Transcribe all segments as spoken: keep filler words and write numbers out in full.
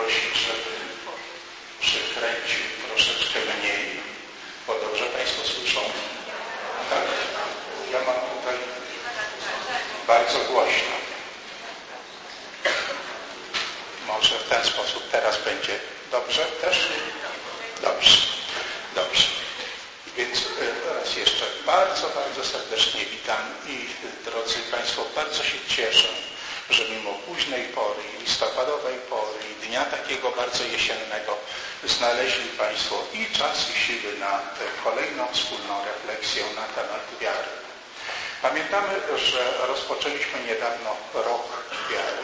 poprosić, żeby przykręcił troszeczkę mniej, bo dobrze Państwo słyszą? Tak? Ja mam tutaj bardzo głośno. Może w ten sposób teraz będzie dobrze też? Dobrze, dobrze. Więc raz jeszcze bardzo, bardzo serdecznie witam i drodzy Państwo, bardzo się cieszę, że mimo późnej pory, listopadowej pory i dnia takiego bardzo jesiennego znaleźli Państwo i czas i siły na tę kolejną wspólną refleksję na temat wiary. Pamiętamy, że rozpoczęliśmy niedawno rok wiary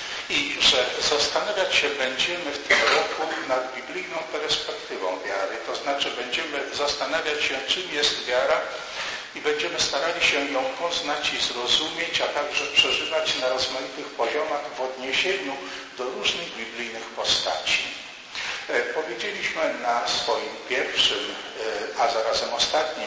i że zastanawiać się będziemy w tym roku nad biblijną perspektywą wiary, to znaczy będziemy zastanawiać się, czym jest wiara i będziemy starali się ją poznać i zrozumieć, a także przeżywać na rozmaitych poziomach w odniesieniu do różnych biblijnych postaci. Powiedzieliśmy na swoim pierwszym, a zarazem ostatnim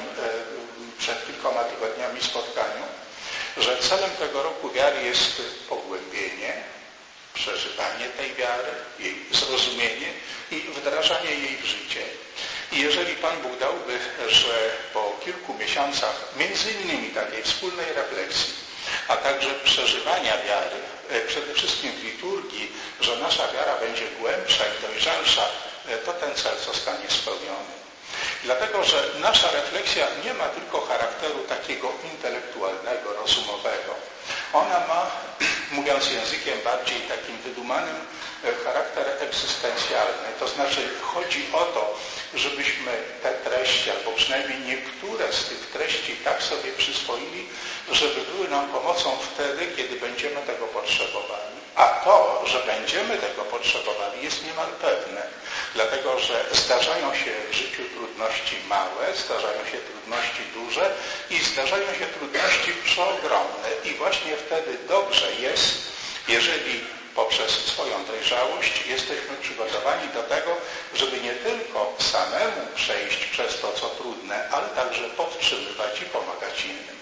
przed kilkoma tygodniami spotkaniu, że celem tego roku wiary jest pogłębienie, przeżywanie tej wiary, jej zrozumienie i wdrażanie jej w życie. I jeżeli Pan Bóg dałby, że po kilku miesiącach między innymi takiej wspólnej refleksji, a także przeżywania wiary, przede wszystkim w liturgii, że nasza wiara będzie głębsza i dojrzalsza, to ten cel zostanie spełniony. Dlatego, że nasza refleksja nie ma tylko charakteru takiego intelektualnego, rozumowego. Ona ma, mówiąc językiem bardziej takim wydumanym, charakter egzystencjalny. To znaczy chodzi o to, żebyśmy te treści, albo przynajmniej niektóre z tych treści tak sobie przyswoili, żeby były nam pomocą wtedy, kiedy będziemy tego potrzebowali. A to, że będziemy tego potrzebowali, jest niemal pewne. Dlatego, że zdarzają się w życiu trudności małe, zdarzają się trudności duże i zdarzają się trudności przeogromne. I właśnie wtedy dobrze jest, jeżeli poprzez swoją dojrzałość jesteśmy przygotowani do tego, żeby nie tylko samemu przejść przez to, co trudne, ale także podtrzymywać i pomagać innym.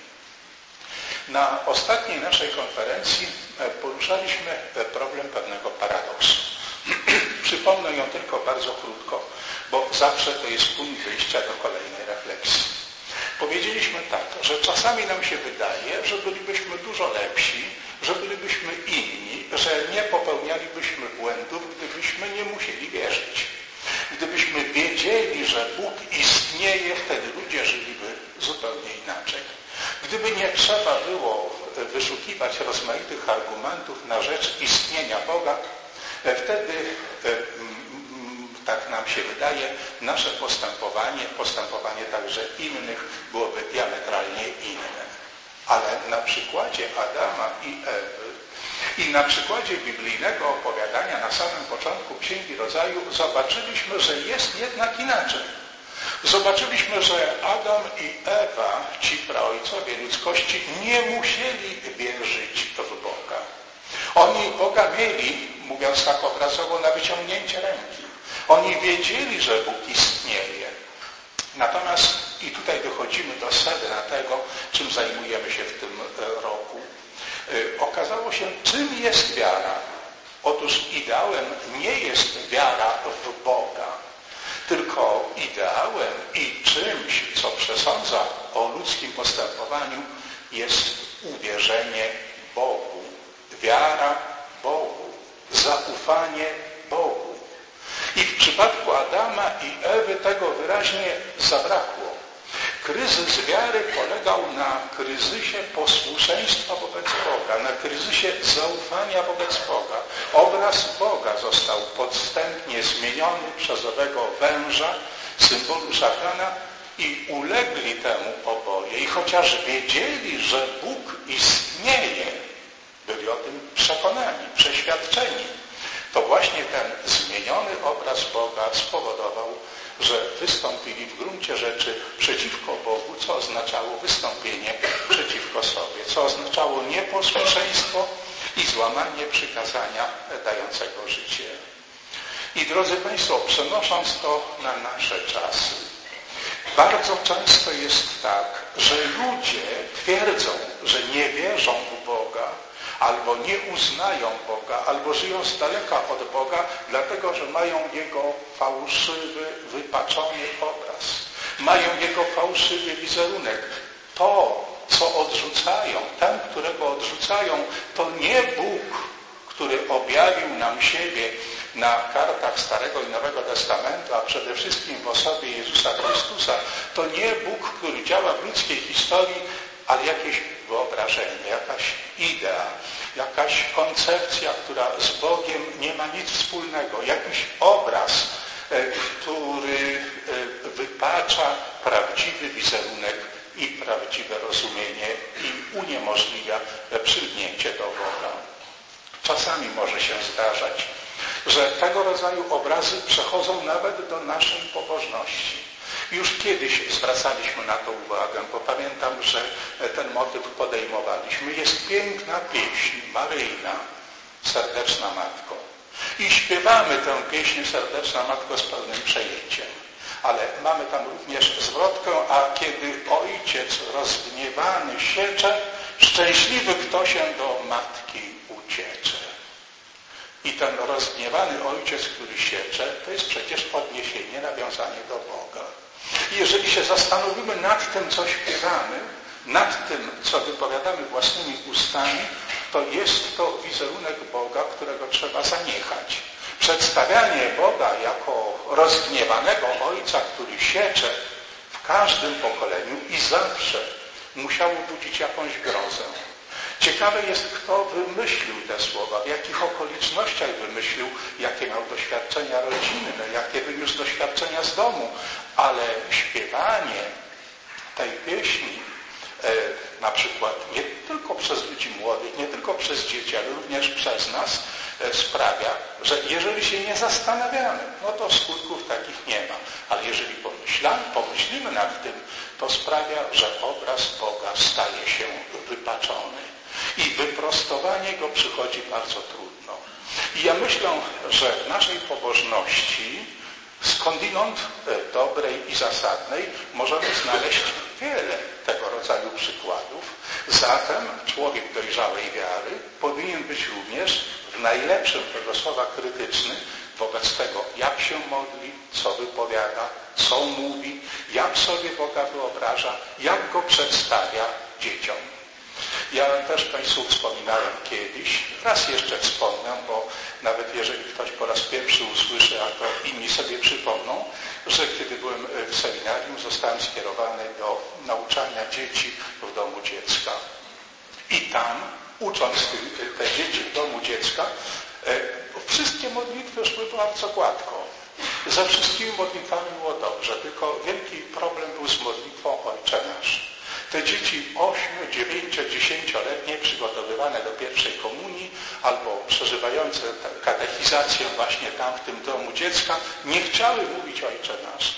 Na ostatniej naszej konferencji poruszaliśmy problem pewnego paradoksu. Przypomnę ją tylko bardzo krótko, bo zawsze to jest punkt wyjścia do kolejnej refleksji. Powiedzieliśmy tak, że czasami nam się wydaje, że bylibyśmy dużo lepsi, że bylibyśmy inni, że nie popełnialibyśmy błędów, gdybyśmy nie musieli wierzyć. Gdybyśmy wiedzieli, że Bóg istnieje, wtedy ludzie żyliby zupełnie inaczej. Gdyby nie trzeba było wyszukiwać rozmaitych argumentów na rzecz istnienia Boga, wtedy, tak nam się wydaje, nasze postępowanie, postępowanie także innych byłoby diametralnie inne. Ale na przykładzie Adama i Ewy i na przykładzie biblijnego opowiadania na samym początku Księgi Rodzaju zobaczyliśmy, że jest jednak inaczej. Zobaczyliśmy, że Adam i Ewa, ci praojcowie ludzkości, nie musieli wierzyć w Boga. Oni Boga mieli, mówiąc tak obrazowo, na wyciągnięcie ręki. Oni wiedzieli, że Bóg istnieje. Natomiast, i tutaj dochodzimy do sedna tego, czym zajmujemy się w tym roku, okazało się, czym jest wiara. Otóż ideałem nie jest wiara w Boga, tylko ideałem i czymś, co przesądza o ludzkim postępowaniu, jest uwierzenie Bogu, wiara Bogu, zaufanie Bogu. I w przypadku Adama i Ewy tego wyraźnie zabrakło. Kryzys wiary polegał na kryzysie posłuszeństwa wobec Boga, na kryzysie zaufania wobec Boga. Obraz Boga został podstępnie zmieniony przez owego węża, symbolu szatana, i ulegli temu oboje. I chociaż wiedzieli, że Bóg istnieje, byli o tym przekonani, przeświadczeni, to właśnie ten zmieniony obraz Boga spowodował, że wystąpili w gruncie rzeczy przeciwko Bogu, co oznaczało wystąpienie przeciwko sobie, co oznaczało nieposłuszeństwo i złamanie przykazania dającego życie. I drodzy Państwo, przenosząc to na nasze czasy, bardzo często jest tak, że ludzie twierdzą, że nie wierzą w Boga, albo nie uznają Boga, albo żyją z daleka od Boga, dlatego że mają Jego fałszywy, wypaczony obraz. Mają Jego fałszywy wizerunek. To, co odrzucają, ten, którego odrzucają, to nie Bóg, który objawił nam siebie na kartach Starego i Nowego Testamentu, a przede wszystkim w osobie Jezusa Chrystusa. To nie Bóg, który działa w ludzkiej historii, ale jakieś wyobrażenie, jakaś idea, jakaś koncepcja, która z Bogiem nie ma nic wspólnego, jakiś obraz, który wypacza prawdziwy wizerunek i prawdziwe rozumienie i uniemożliwia przylgnięcie do Boga. Czasami może się zdarzać, że tego rodzaju obrazy przechodzą nawet do naszej pobożności. Już kiedyś zwracaliśmy na to uwagę, bo pamiętam, że ten motyw podejmowaliśmy. Jest piękna pieśń maryjna, Serdeczna Matko. I śpiewamy tę pieśń Serdeczna Matko z pełnym przejęciem. Ale mamy tam również zwrotkę, a kiedy ojciec rozgniewany siecze, szczęśliwy kto się do matki uciecze. I ten rozgniewany ojciec, który siecze, to jest przecież odniesienie, nawiązanie do Boga. I jeżeli się zastanowimy nad tym, co śpiewamy, nad tym, co wypowiadamy własnymi ustami, to jest to wizerunek Boga, którego trzeba zaniechać. Przedstawianie Boga jako rozgniewanego ojca, który siecze w każdym pokoleniu i zawsze musiało budzić jakąś grozę. Ciekawe jest, kto wymyślił te słowa, w jakich okolicznościach wymyślił, jakie miał doświadczenia rodzinne, jakie wyniósł doświadczenia z domu, ale śpiewanie tej pieśni, e, na przykład nie tylko przez ludzi młodych, nie tylko przez dzieci, ale również przez nas, e, sprawia, że jeżeli się nie zastanawiamy, no to skutków takich nie ma, ale jeżeli pomyślamy, pomyślimy nad tym, to sprawia, że obraz Boga staje się wypaczony. I wyprostowanie go przychodzi bardzo trudno. I ja myślę, że w naszej pobożności skądinąd dobrej i zasadnej możemy znaleźć wiele tego rodzaju przykładów. Zatem człowiek dojrzałej wiary powinien być również w najlepszym tego słowa krytyczny wobec tego, jak się modli, co wypowiada, co mówi, jak sobie Boga wyobraża, jak go przedstawia dzieciom. Ja też Państwu wspominałem kiedyś, raz jeszcze wspomnę, bo nawet jeżeli ktoś po raz pierwszy usłyszy, a to inni sobie przypomną, że kiedy byłem w seminarium, zostałem skierowany do nauczania dzieci w domu dziecka. I tam, ucząc te dzieci w domu dziecka, wszystkie modlitwy szły bardzo gładko. Ze wszystkimi modlitwami było dobrze, tylko wielki problem był z modlitwą Ojcze Nasz. Te dzieci ośmiu, dziewięcio, dziesięcioletnie przygotowywane do pierwszej komunii albo przeżywające katechizację właśnie tam w tym domu dziecka nie chciały mówić Ojcze Nasz.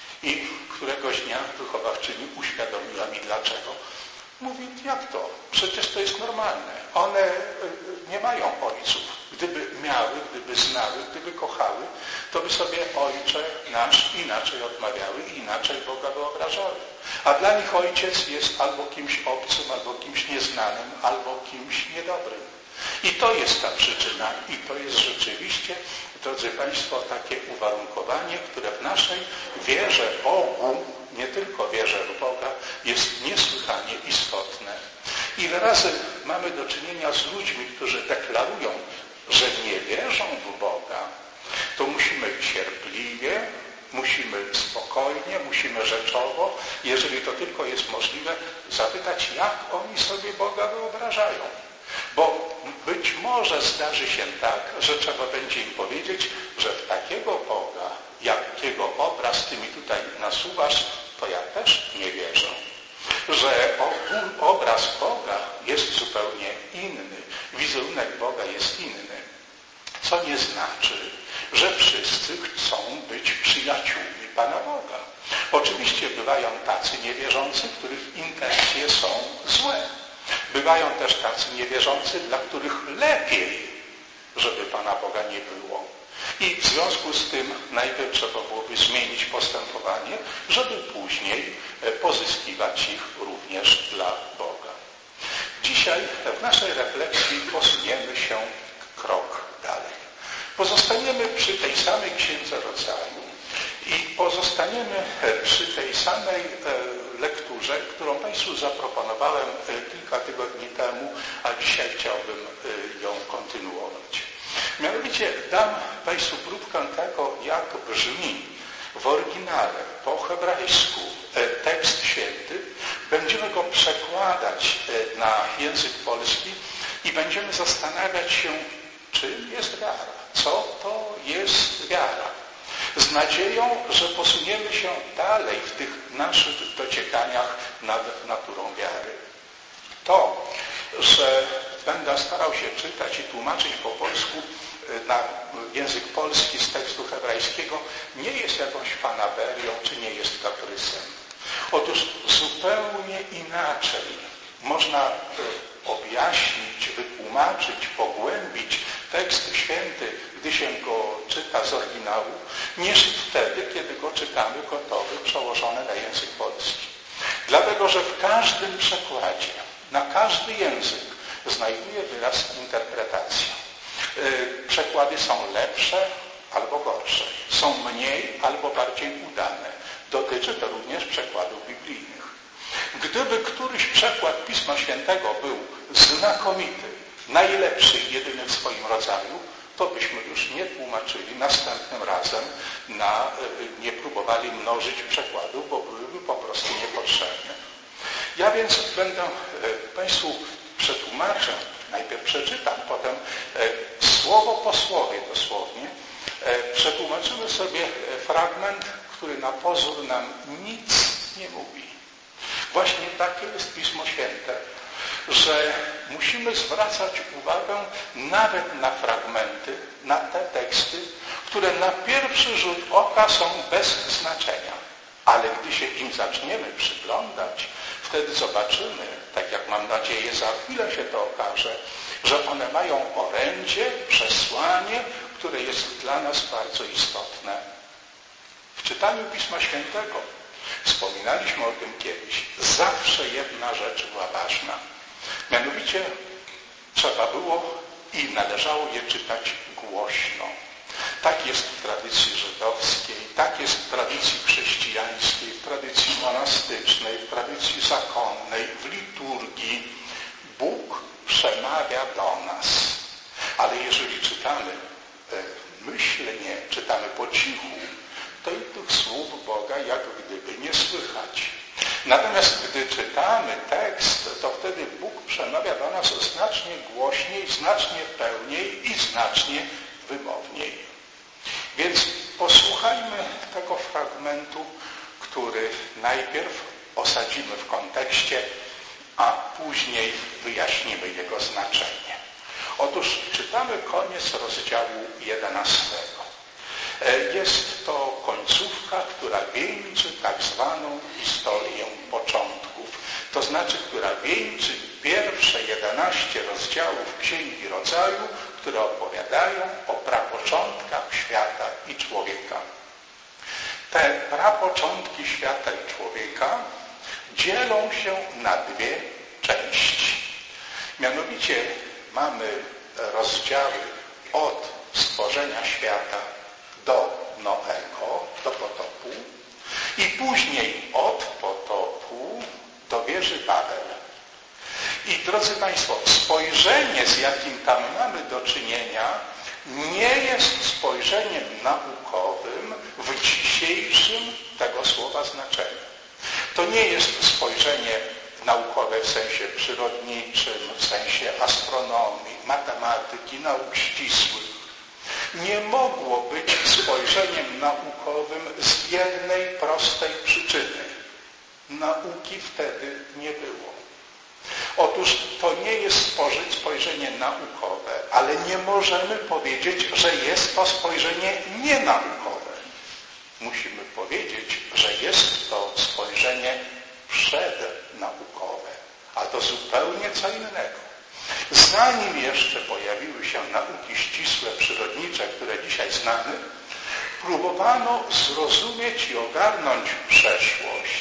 I któregoś dnia wychowawczyni uświadomiła mi dlaczego. Mówi, jak to? Przecież to jest normalne. One nie mają ojców. Gdyby miały, gdyby znały, gdyby kochały, to by sobie Ojcze Nasz inaczej odmawiały i inaczej Boga wyobrażały. A dla nich ojciec jest albo kimś obcym, albo kimś nieznanym, albo kimś niedobrym. I to jest ta przyczyna i to jest rzeczywiście, drodzy Państwo, takie uwarunkowanie, które w naszej wierze Bogu, nie tylko wierze w Boga, jest niesłychanie istotne. Ile razy mamy do czynienia z ludźmi, którzy deklarują, że nie wierzą w Boga, to musimy cierpliwie, musimy spokojnie, musimy rzeczowo, jeżeli to tylko jest możliwe, zapytać, jak oni sobie Boga wyobrażają. Bo być może zdarzy się tak, że trzeba będzie im powiedzieć, że w takiego Boga, jakiego obraz Ty mi tutaj nasuwasz, to ja też nie wierzę. Że obraz Boga jest zupełnie inny, wizerunek Boga jest inny. Co nie znaczy, że wszyscy chcą być przyjaciółmi Pana Boga. Oczywiście bywają tacy niewierzący, których intencje są złe. Bywają też tacy niewierzący, dla których lepiej, żeby Pana Boga nie było. I w związku z tym najpierw trzeba byłoby zmienić postępowanie, żeby później pozyskiwać ich również dla Boga. Dzisiaj w naszej refleksji posuniemy się krok dalej. Pozostaniemy przy tej samej Księdze Rodzaju i pozostaniemy przy tej samej lekturze, którą Państwu zaproponowałem kilka tygodni temu, a dzisiaj chciałbym ją kontynuować. Mianowicie dam Państwu próbkę tego, jak brzmi w oryginale, po hebrajsku, tekst święty. Będziemy go przekładać na język polski i będziemy zastanawiać się, czym jest wiara, co to jest wiara. Z nadzieją, że posuniemy się dalej w tych naszych dociekaniach nad naturą wiary. To, że będę starał się czytać i tłumaczyć po polsku na język polski z tekstu hebrajskiego, nie jest jakąś fanaberią, czy nie jest kaprysem. Otóż zupełnie inaczej można objaśnić, wytłumaczyć, pogłębić tekst święty, gdy się go czyta z oryginału, niż wtedy, kiedy go czytamy gotowy, przełożony na język polski. Dlatego, że w każdym przekładzie, na każdy język znajduje wyraz interpretacja. Przekłady są lepsze albo gorsze, są mniej albo bardziej udane. Dotyczy to również przekładów biblijnych. Gdyby któryś przekład Pisma Świętego był znakomity, najlepszy i jedyny w swoim rodzaju, to byśmy już nie tłumaczyli następnym razem, na, nie próbowali mnożyć przekładów, bo byłyby po prostu niepotrzebne. Ja więc będę Państwu przetłumaczę, najpierw przeczytam, potem słowo po słowie dosłownie przetłumaczymy sobie fragment, który na pozór nam nic nie mówi. Właśnie takie jest Pismo Święte, że musimy zwracać uwagę nawet na fragmenty, na te teksty, które na pierwszy rzut oka są bez znaczenia. Ale gdy się im zaczniemy przyglądać, wtedy zobaczymy, tak jak mam nadzieję, za chwilę się to okaże, że one mają orędzie, przesłanie, które jest dla nas bardzo istotne. W czytaniu Pisma Świętego, wspominaliśmy o tym kiedyś, zawsze jedna rzecz była ważna. Mianowicie trzeba było i należało je czytać głośno. Tak jest w tradycji żydowskiej, tak jest w tradycji chrześcijańskiej, w tradycji monastycznej, w tradycji zakonnej, w liturgii. Bóg przemawia do nas. Ale jeżeli czytamy myślnie, czytamy po cichu, to i tych słów Boga jak gdyby nie słychać. Natomiast gdy czytamy tekst, to wtedy Bóg przemawia do nas znacznie głośniej, znacznie pełniej i znacznie wymowniej. Więc posłuchajmy tego fragmentu, który najpierw osadzimy w kontekście, a później wyjaśnimy jego znaczenie. Otóż czytamy koniec rozdziału jedenastego. Jest to końcówka, która wieńczy tak zwaną historię początków. To znaczy, która wieńczy pierwsze jedenaście rozdziałów Księgi Rodzaju, które opowiadają o prapoczątkach świata i człowieka. Te prapoczątki świata i człowieka dzielą się na dwie części. Mianowicie mamy rozdziały od stworzenia świata do Noego, do potopu i później od potopu do wieży Babel. I drodzy Państwo, spojrzenie, z jakim tam mamy do czynienia, nie jest spojrzeniem naukowym w dzisiejszym tego słowa znaczeniu. To nie jest spojrzenie naukowe w sensie przyrodniczym, w sensie astronomii, matematyki, nauk ścisłych. Nie mogło być spojrzeniem naukowym z jednej prostej przyczyny. Nauki wtedy nie było. Otóż to nie jest spojrzenie naukowe, ale nie możemy powiedzieć, że jest to spojrzenie nienaukowe. Musimy powiedzieć, że jest to spojrzenie przednaukowe, a to zupełnie co innego. Zanim jeszcze pojawiły się nauki ścisłe, przyrodnicze, które dzisiaj znamy, próbowano zrozumieć i ogarnąć przeszłość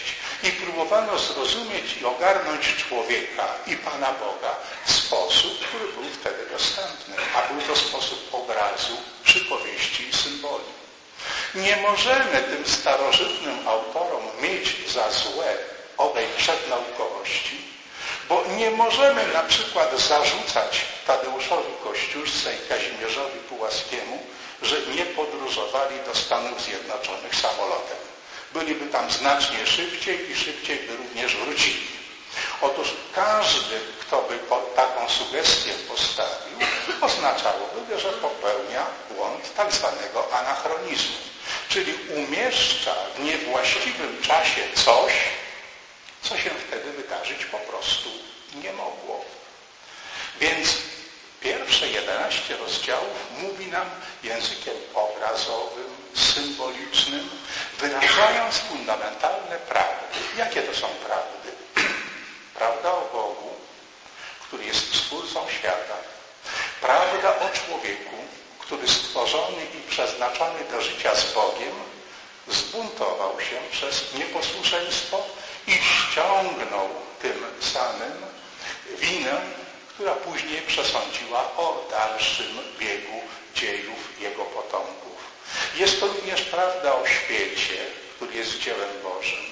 I próbowano zrozumieć i ogarnąć człowieka i Pana Boga w sposób, który był wtedy dostępny, a był to sposób obrazu, przypowieści i symboli. Nie możemy tym starożytnym autorom mieć za złe owej przednaukowości, bo nie możemy na przykład zarzucać Tadeuszowi Kościuszce i Kazimierzowi Pułaskiemu, że nie podróżowali do Stanów Zjednoczonych samolotem. Byliby tam znacznie szybciej i szybciej by również wrócili. Otóż każdy, kto by taką sugestię postawił, oznaczałoby, że popełnia błąd tak zwanego anachronizmu. Czyli umieszcza w niewłaściwym czasie coś, co się wtedy wydarzyć po prostu nie mogło. Więc pierwsze jedenaście rozdziałów mówi nam językiem obrazowym, symbolicznym, wyrażając fundamentalne prawdy. Jakie to są prawdy? Prawda o Bogu, który jest stwórcą świata. Prawda o człowieku, który stworzony i przeznaczony do życia z Bogiem zbuntował się przez nieposłuszeństwo i ściągnął tym samym winę, która później przesądziła o dalszym biegu dziejów jego potomków. Jest to również prawda o świecie, który jest dziełem Bożym.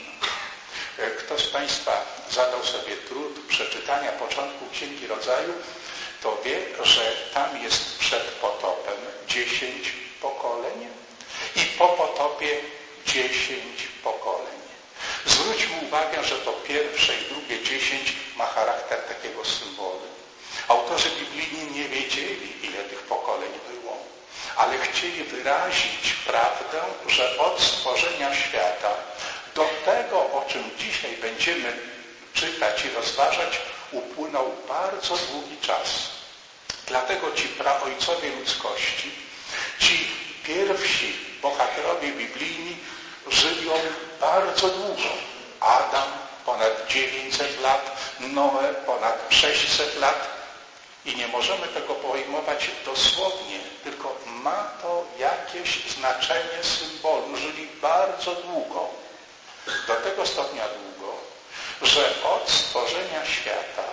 Kto z Państwa zadał sobie trud przeczytania początku Księgi Rodzaju, to wie, że tam jest przed potopem dziesięć pokoleń i po potopie dziesięć pokoleń. Zwróćmy uwagę, że to pierwsze i drugie dziesięć ma charakter takiego symbolu. Autorzy biblijni nie wiedzieli, ile tych pokoleń było, ale chcieli wyrazić prawdę, że od stworzenia świata do tego, o czym dzisiaj będziemy czytać i rozważać, upłynął bardzo długi czas. Dlatego ci praojcowie ludzkości, ci pierwsi bohaterowie biblijni żyją bardzo długo. Adam ponad dziewięćset lat, Noe ponad sześćset lat. I nie możemy tego pojmować dosłownie, tylko ma to jakieś znaczenie symbolu. Żyli bardzo długo. Do tego stopnia długo, że od stworzenia świata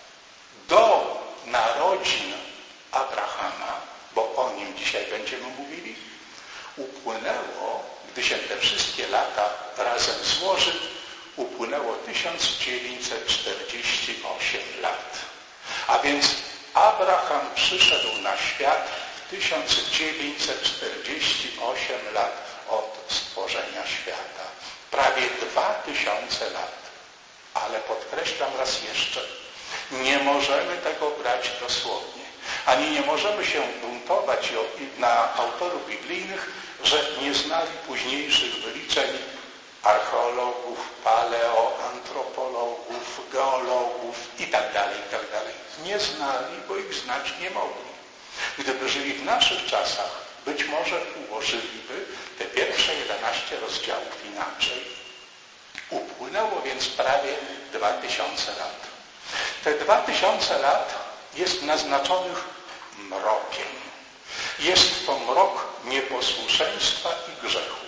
do narodzin Abrahama, bo o nim dzisiaj będziemy mówili, upłynęło, gdy się te wszystkie lata razem złoży, upłynęło tysiąc dziewięćset czterdzieści osiem lat. A więc Abraham przyszedł na świat w tysiąc dziewięćset czterdzieści osiem lat od stworzenia świata. Prawie dwa tysiące lat. Ale podkreślam raz jeszcze, nie możemy tego brać dosłownie. Ani nie możemy się buntować na autorów biblijnych, że nie znali późniejszych wyliczeń archeologów, paleoantropologów, geologów itd., itd. Nie znali, bo ich znać nie mogli. Gdyby żyli w naszych czasach, być może ułożyliby te pierwsze jedenaście rozdziałów inaczej. Upłynęło więc prawie dwa tysiące lat. Te dwa tysiące lat jest naznaczonych mrokiem. Jest to mrok nieposłuszeństwa i grzechu.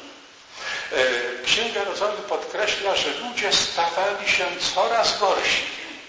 Księga Rodzaju podkreśla, że ludzie stawali się coraz gorsi,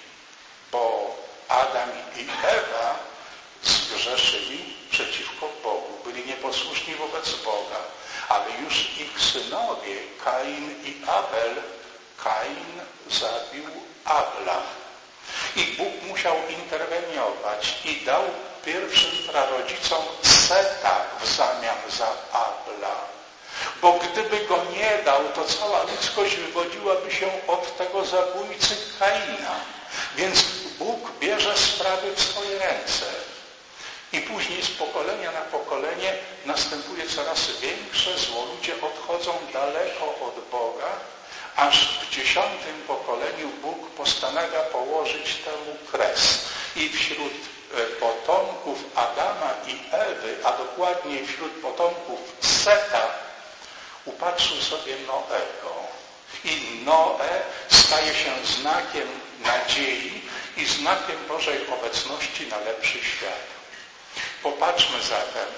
bo Adam i Ewa zgrzeszyli przeciwko Bogu, byli nieposłuszni wobec Boga, ale już ich synowie, Kain i Abel, Kain zabił Abla. I Bóg musiał interweniować i dał pierwszym prarodzicom Seta w zamian za Abla. Bo gdyby go nie dał, to cała ludzkość wywodziłaby się od tego zabójcy Kaina. Więc Bóg bierze sprawy w swoje ręce. I później z pokolenia na pokolenie następuje coraz większe zło. Ludzie odchodzą daleko od Boga, aż w dziesiątym pokoleniu Bóg postanawia położyć temu kres. I wśród potomków Adama i Ewy, a dokładniej wśród potomków Seta, upatrzył sobie Noego. I Noe staje się znakiem nadziei i znakiem Bożej obecności na lepszy świat. Popatrzmy zatem,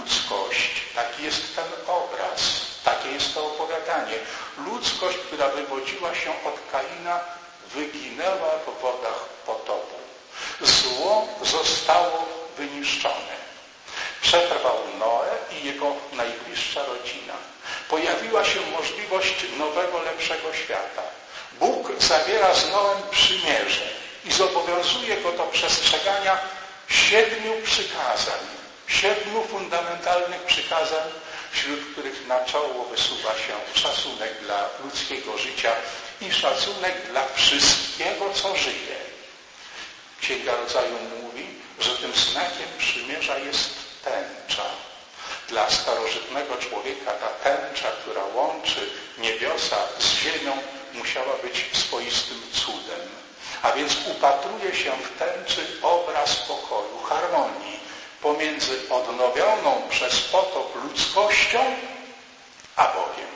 ludzkość, taki jest ten obraz, takie jest to opowiadanie. Ludzkość, która wywodzi wywodziła się od Kaina, wyginęła w wodach potopu. Zło zostało wyniszczone. Przetrwał Noe i jego najbliższa rodzina. Pojawiła się możliwość nowego, lepszego świata. Bóg zawiera z Noem przymierze i zobowiązuje go do przestrzegania siedmiu przykazań, siedmiu fundamentalnych przykazań, wśród których na czoło wysuwa się szacunek dla ludzkiego życia i szacunek dla wszystkiego, co żyje. Księga Rodzaju mówi, że tym znakiem przymierza jest tęcza. Dla starożytnego człowieka ta tęcza, która łączy niebiosa z ziemią, musiała być swoistym cudem. A więc upatruje się w tęczy obraz pokoju, harmonii pomiędzy odnowioną przez potop ludzkością a Bogiem.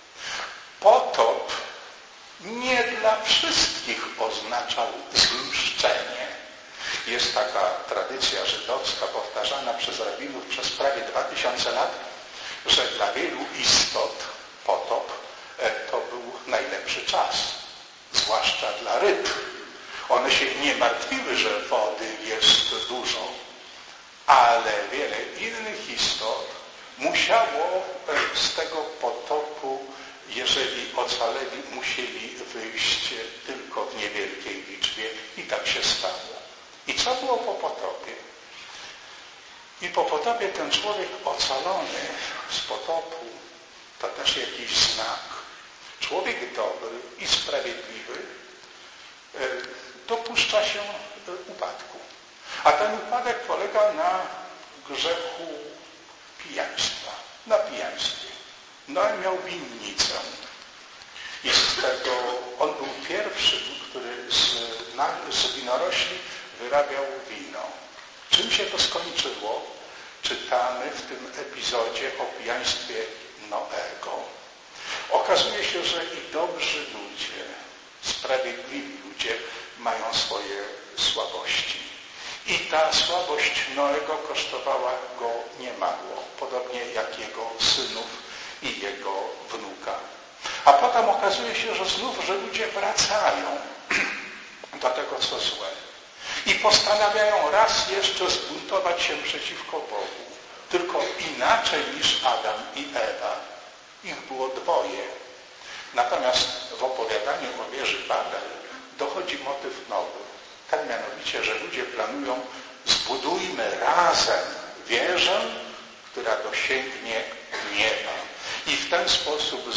Potop nie dla wszystkich oznaczał zniszczenie. Jest taka tradycja żydowska powtarzana przez rabinów przez prawie dwa tysiące lat, że dla wielu istot potop to był najlepszy czas, zwłaszcza dla ryb. One się nie martwiły, że wody jest dużo, ale wiele innych istot musiało z tego potopu, jeżeli ocaleli, musieli wyjść tylko w niewielkiej liczbie i tak się stało. I co było po potopie? I po potopie ten człowiek ocalony z potopu, to też jakiś znak. Człowiek dobry i sprawiedliwy dopuszcza się upadku. A ten upadek polega na grzechu pijaństwa, na pijaństwie. Noe miał winnicę i z tego on był pierwszym, który z, na, z winorośli wyrabiał wino. Czym się to skończyło? Czytamy w tym epizodzie o pijaństwie Noego. Okazuje się, że i dobrzy ludzie, sprawiedliwi ludzie mają swoje słabości. I ta słabość Noego kosztowała go niemało, podobnie jak jego synów i jego wnuka. A potem okazuje się, że znów, że ludzie wracają do tego, co złe. I postanawiają raz jeszcze zbuntować się przeciwko Bogu. Tylko inaczej niż Adam i Ewa. Ich było dwoje. Natomiast w opowiadaniu o wieży Babel dochodzi motyw nowy. Ten mianowicie, że ludzie planują, zbudujmy razem wieżę, która dosięgnie nieba. I w ten sposób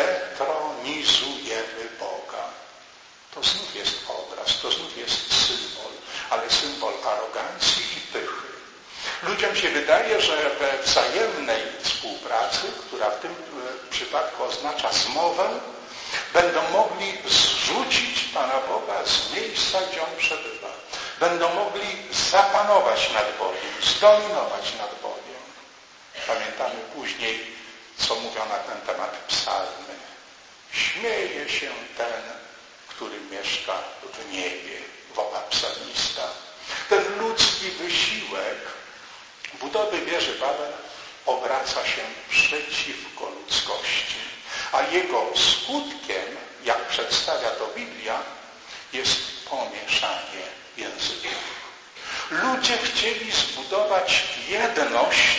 zdetronizujemy Boga. To znów jest obraz, to znów jest symbol, ale symbol arogancji i pychy. Ludziom się wydaje, że we wzajemnej współpracy, która w tym przypadku oznacza zmowę, będą mogli zrzucić Pana Boga z miejsca, gdzie On przebywa. Będą mogli zapanować nad Bogiem, zdominować nad Bogiem. Pamiętamy później, co mówią na ten temat psalmy. Śmieje się ten, który mieszka w niebie, woła psalmista. Ten ludzki wysiłek budowy wieży Babel obraca się przeciwko ludzkości. A jego skutkiem, jak przedstawia to Biblia, jest pomieszanie języków. Ludzie chcieli zbudować jedność,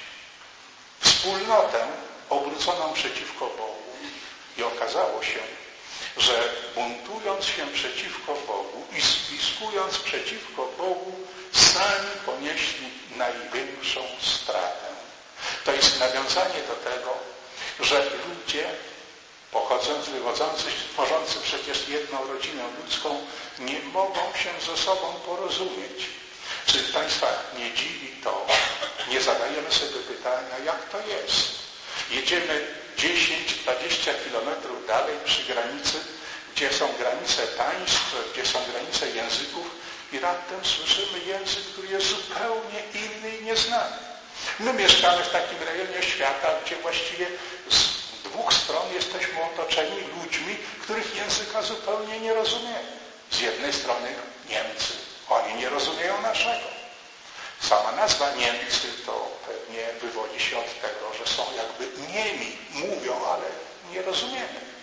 wspólnotę obróconą przeciwko Bogu. I okazało się, że buntując się przeciwko Bogu i spiskując przeciwko Bogu, sami ponieśli największą stratę. To jest nawiązanie do tego, że ludzie pochodzący, wywodzący, tworzący przecież jedną rodzinę ludzką, nie mogą się ze sobą porozumieć. Czy Państwa nie dziwi to? Nie zadajemy sobie pytania, jak to jest? Jedziemy dziesięć dwadzieścia kilometrów dalej przy granicy, gdzie są granice państw, gdzie są granice języków i raptem słyszymy język, który jest zupełnie inny i nieznany. My mieszkamy w takim rejonie świata, gdzie właściwie z dwóch stron jesteśmy otoczeni ludźmi, których języka zupełnie nie rozumiemy. Z jednej strony Niemcy. Oni nie rozumieją naszego. Sama nazwa Niemcy to pewnie wywodzi się od tego, że są jakby niemi, mówią, ale nie rozumiemy.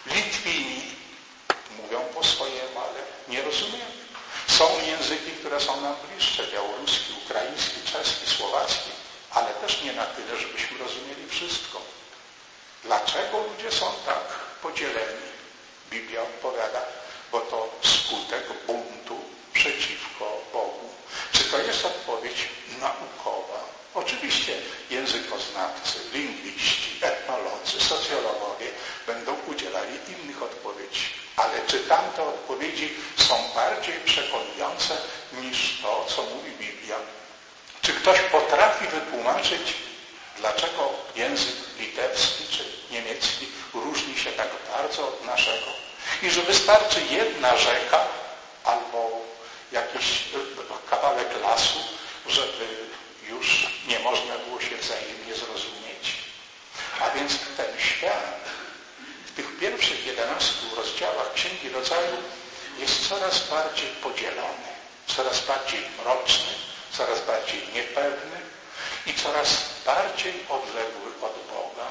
Litwini mówią po swojemu, ale nie rozumiem. Są języki, które są nam bliższe, białoruski, ukraiński, czeski, słowacki, ale też nie na tyle, żebyśmy rozumieli wszystko. Dlaczego ludzie są tak podzieleni? Biblia odpowiada, bo to skutek buntu przeciwko Bogu. Czy to jest odpowiedź naukowa? Oczywiście językoznawcy, lingwiści, etnolodzy, socjologowie będą udzielali innych odpowiedzi. Ale czy tamte odpowiedzi są bardziej przekonujące niż to, co mówi Biblia? Czy ktoś potrafi wytłumaczyć, dlaczego język litewski czy niemiecki różni się tak bardzo od naszego? I że wystarczy jedna rzeka albo jakiś kawałek lasu, żeby już nie można było się wzajemnie zrozumieć. A więc ten świat w tych pierwszych jedenastu rozdziałach Księgi Rodzaju jest coraz bardziej podzielony, coraz bardziej mroczny, coraz bardziej niepewny i coraz bardziej odległy od Boga.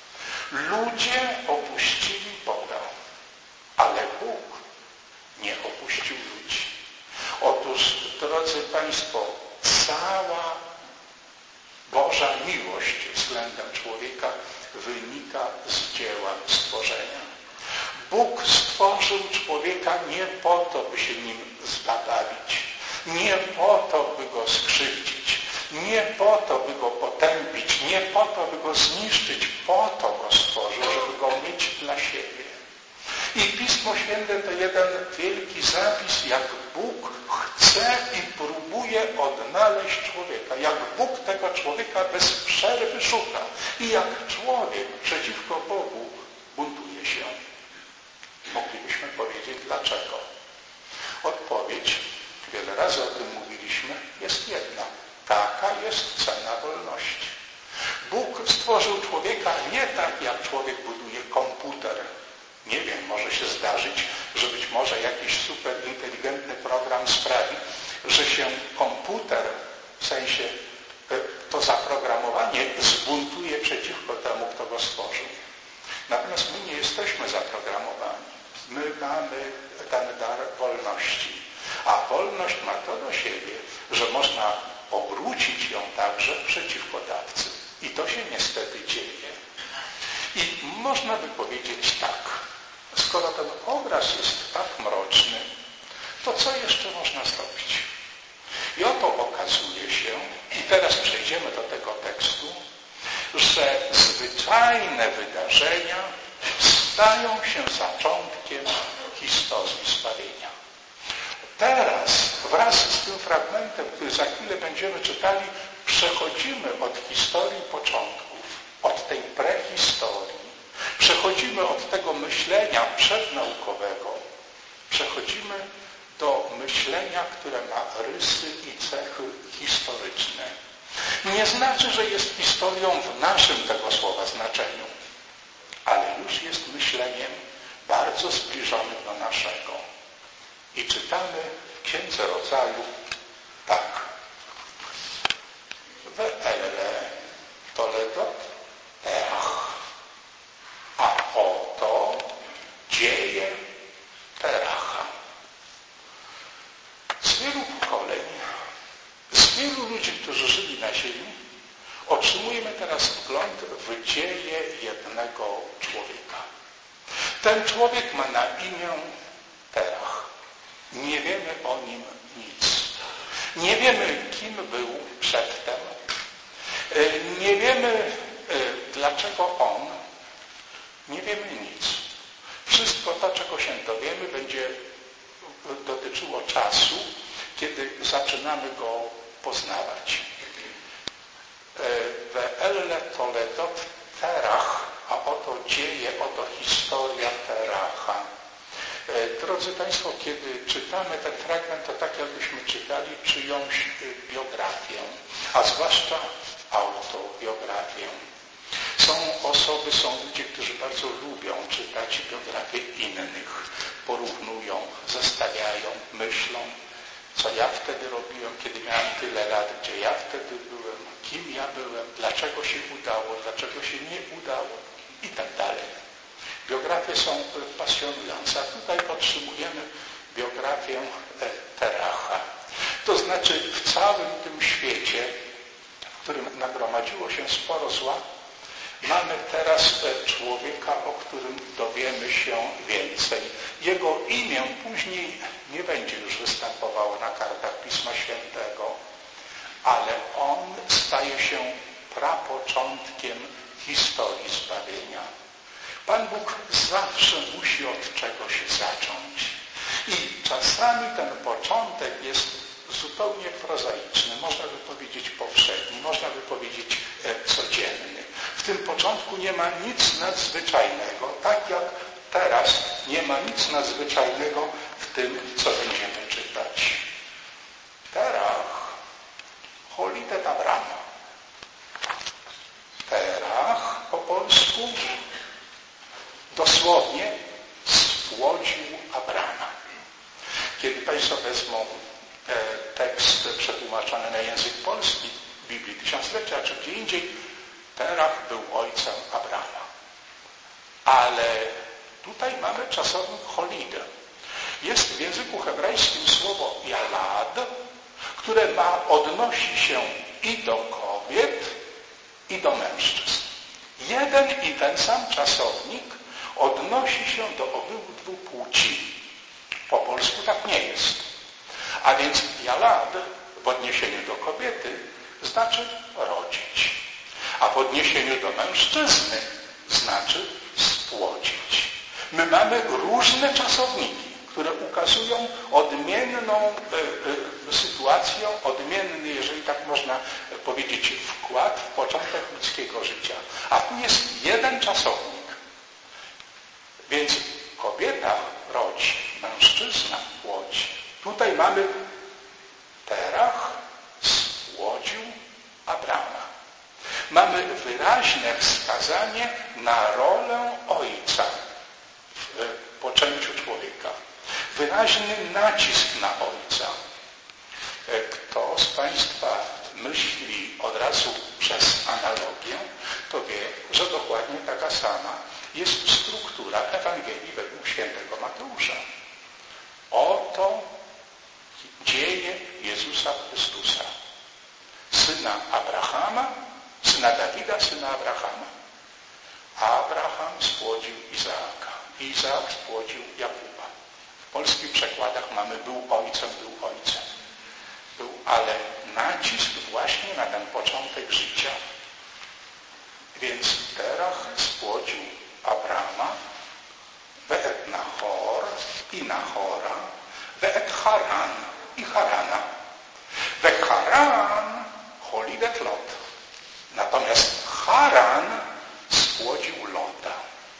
Ludzie opuścili Boga, ale Bóg nie opuścił ludzi. Otóż, drodzy Państwo, cała Boża miłość względem człowieka wynika z dzieła stworzenia. Bóg stworzył człowieka nie po to, by się nim zabawić, nie po to, by go skrzywdzić, nie po to, by go potępić, nie po to, by go zniszczyć, po to go stworzył, żeby go mieć dla siebie. I Pismo Święte to jeden wielki zapis, jak Bóg chce i próbuje odnaleźć człowieka. Jak Bóg tego człowieka bez przerwy szuka. I jak człowiek przeciwko Bogu buntuje się. Moglibyśmy powiedzieć dlaczego. Odpowiedź, wiele razy o tym mówiliśmy, jest jedna. Taka jest cena wolności. Bóg stworzył człowieka nie tak, jak człowiek buduje komputer. Nie wiem, może się zdarzyć, że być może jakiś super inteligentny program sprawi, że się komputer, w sensie to zaprogramowanie zbuntuje przeciwko temu, kto go stworzył. Natomiast my nie jesteśmy zaprogramowani. My mamy ten dar wolności. A wolność ma to do siebie, że można obrócić ją także przeciwko dawcy. I to się niestety dzieje. I można by powiedzieć tak, skoro ten obraz jest tak mroczny, to co jeszcze można zrobić? I oto okazuje się, i teraz przejdziemy do tego tekstu, że zwyczajne wydarzenia stają się zaczątkiem historii zbawienia. Teraz wraz z tym fragmentem, który za chwilę będziemy czytali, przechodzimy od historii początków, od tej prehistorii, przechodzimy od tego myślenia przednaukowego, przechodzimy do myślenia, które ma rysy i cechy historyczne. Nie znaczy, że jest historią w naszym tego słowa znaczeniu, ale już jest myśleniem bardzo zbliżonym do naszego. I czytamy w Księdze Rodzaju tak. Ve'ele toledot terach. A oto dzieje Teracha. Z wielu pokoleń, z wielu ludzi, którzy żyli na ziemi, otrzymujemy teraz wgląd w dzieje jednego człowieka. Ten człowiek ma na imię Terach. Nie wiemy o nim nic. Nie wiemy, kim był przedtem. Nie wiemy, dlaczego on. Nie wiemy nic. Wszystko to, czego się dowiemy, będzie dotyczyło czasu, kiedy zaczynamy go poznawać. Ve'ele toledot terach, a oto dzieje, oto historia Teracha. Drodzy Państwo, kiedy czytamy ten fragment, to tak jakbyśmy czytali czyjąś biografię, a zwłaszcza autobiografię. Są osoby, są ludzie, którzy bardzo lubią czytać biografię innych. Porównują, zestawiają, myślą, co ja wtedy robiłem, kiedy miałem tyle lat, gdzie ja wtedy byłem, kim ja byłem, dlaczego się udało, dlaczego się nie udało i tak dalej. Biografie są pasjonujące, a tutaj podtrzymujemy biografię Teracha. To znaczy w całym tym świecie, w którym nagromadziło się sporo zła, mamy teraz człowieka, o którym dowiemy się więcej. Jego imię później nie będzie już występowało na kartach Pisma Świętego, ale on staje się prapoczątkiem historii zbawienia. Pan Bóg zawsze musi od czegoś zacząć. I czasami ten początek jest zupełnie prozaiczny, można by powiedzieć powszedni, można by powiedzieć codzienny. W tym początku nie ma nic nadzwyczajnego, tak jak teraz nie ma nic nadzwyczajnego w tym, co będziemy czytać. Terach holidet Abrama. Terach po polsku dosłownie spłodził Abrama. Kiedy Państwo wezmą e, tekst przetłumaczony na język polski w Biblii Tysiąclecia czy gdzie indziej, Terach był ojcem Abrama. Ale tutaj mamy czasownik holidę. Jest w języku hebrajskim słowo jalad, które ma odnosi się i do kobiet, i do mężczyzn. Jeden i ten sam czasownik odnosi się do obydwu płci. Po polsku tak nie jest. A więc jalad w odniesieniu do kobiety znaczy rodzić, a w odniesieniu do mężczyzny znaczy spłodzić. My mamy różne czasowniki, które ukazują odmienną y, y, sytuację, odmienny, jeżeli tak można powiedzieć, wkład w początek ludzkiego życia. A tu jest jeden czasownik. Więc kobieta rodzi, mężczyzna płodzi. Tutaj mamy Terach spłodził Abrama. Mamy wyraźne wskazanie na rolę ojca w poczęciu człowieka. Wyraźny nacisk na ojca. Kto z Państwa myśli od razu przez analogię, to wie, że dokładnie taka sama jest struktura Ewangelii według świętego Mateusza. Oto dzieje Jezusa Chrystusa, syna Abrahama, syna Dawida, syna Abrahama. Abraham spłodził Izaaka, Izaak spłodził Jakuba. W polskich przekładach mamy był ojcem, był ojcem. Był, ale nacisk właśnie na ten początek życia. Więc Terach spłodził Abrama, we'et Nahor i Nahora, we'et Haran i Harana, we Haran holidet Lot. Natomiast Haran spłodził Lota.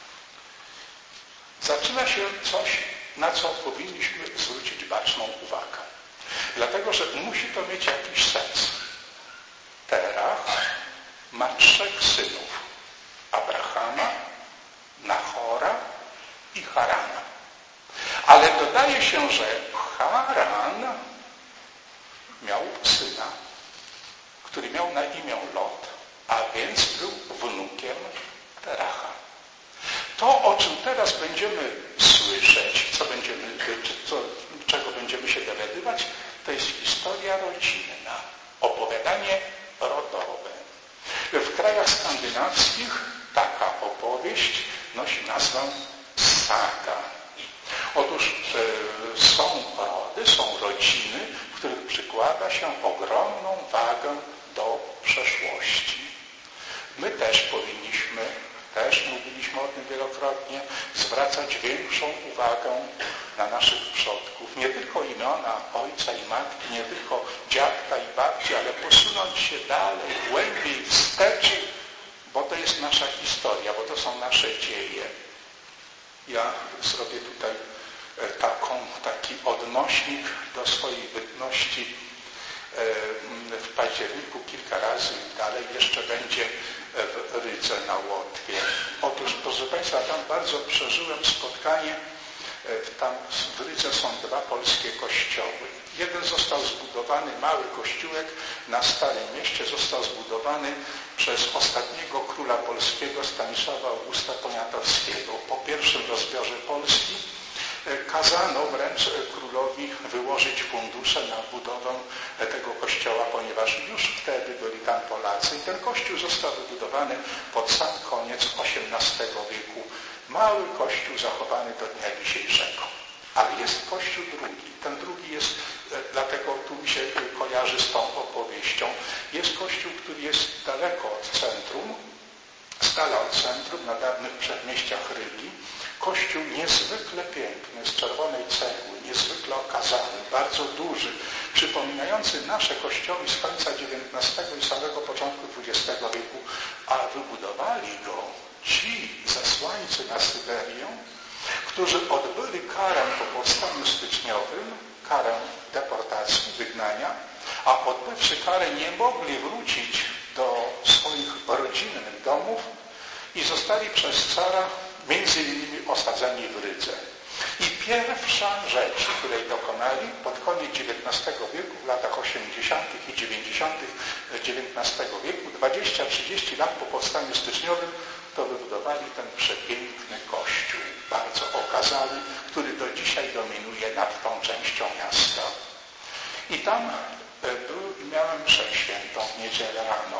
Zaczyna się coś, na co powinniśmy zwrócić baczną uwagę. Dlatego, że musi to mieć jakiś sens. Terach ma trzech synów. Abrahama, Nahora i Harana. Ale dodaje się, że Haran miał syna, który miał na imię Lot, a więc był wnukiem Teracha. To, o czym teraz będziemy słyszeć, co będziemy, co, czego będziemy się dowiadywać, to jest historia rodzinna, opowiadanie rodowe. W krajach skandynawskich taka opowieść nosi nazwę saga. Otóż e, są rody, są rodziny, w których przykłada się ogromną wagę do przeszłości. My też powinniśmy, też mówiliśmy o tym wielokrotnie, zwracać większą uwagę na naszych przodków. Nie tylko imiona ojca i matki, nie tylko dziadka i babci, ale posunąć się dalej, głębiej, wstecz, bo to jest nasza historia, bo to są nasze dzieje. Ja zrobię tutaj taką, taki odnośnik do swojej bytności w październiku kilka razy i dalej jeszcze będzie w Rydze na Łotwie. Otóż, proszę Państwa, tam bardzo przeżyłem spotkanie Tam w Rydze są dwa polskie kościoły. Jeden został zbudowany, mały kościółek na Starym Mieście, został zbudowany przez ostatniego króla polskiego Stanisława Augusta Poniatowskiego. Po pierwszym rozbiorze Polski kazano wręcz królowi wyłożyć fundusze na budowę tego kościoła, ponieważ już wtedy byli tam Polacy. I ten kościół został wybudowany pod sam koniec osiemnastego wieku. Mały kościół zachowany do dnia dzisiejszego. Ale jest kościół drugi. Ten drugi jest, dlatego tu mi się kojarzy z tą opowieścią. Jest kościół, który jest daleko od centrum, z dala od centrum, na dawnych przedmieściach Rygi. Kościół niezwykle piękny, z czerwonej cegły, niezwykle okazany, bardzo duży, przypominający nasze kościoły z końca dziewiętnastego i samego początku dwudziestego wieku, a wybudowali go ci zesłańcy na Syberię, którzy odbyli karę po powstaniu styczniowym, karę deportacji, wygnania, a odbywszy karę nie mogli wrócić do swoich rodzinnych domów i zostali przez cara między innymi osadzeni w Rydze. I pierwsza rzecz, której dokonali pod koniec dziewiętnastego wieku, w latach osiemdziesiątych i dziewięćdziesiątych dziewiętnastego wieku, dwadzieścia trzydzieści lat po powstaniu styczniowym, to wybudowali ten przepiękny kościół, bardzo okazały, który do dzisiaj dominuje nad tą częścią miasta. I tam był, miałem mszę świętą w niedzielę rano.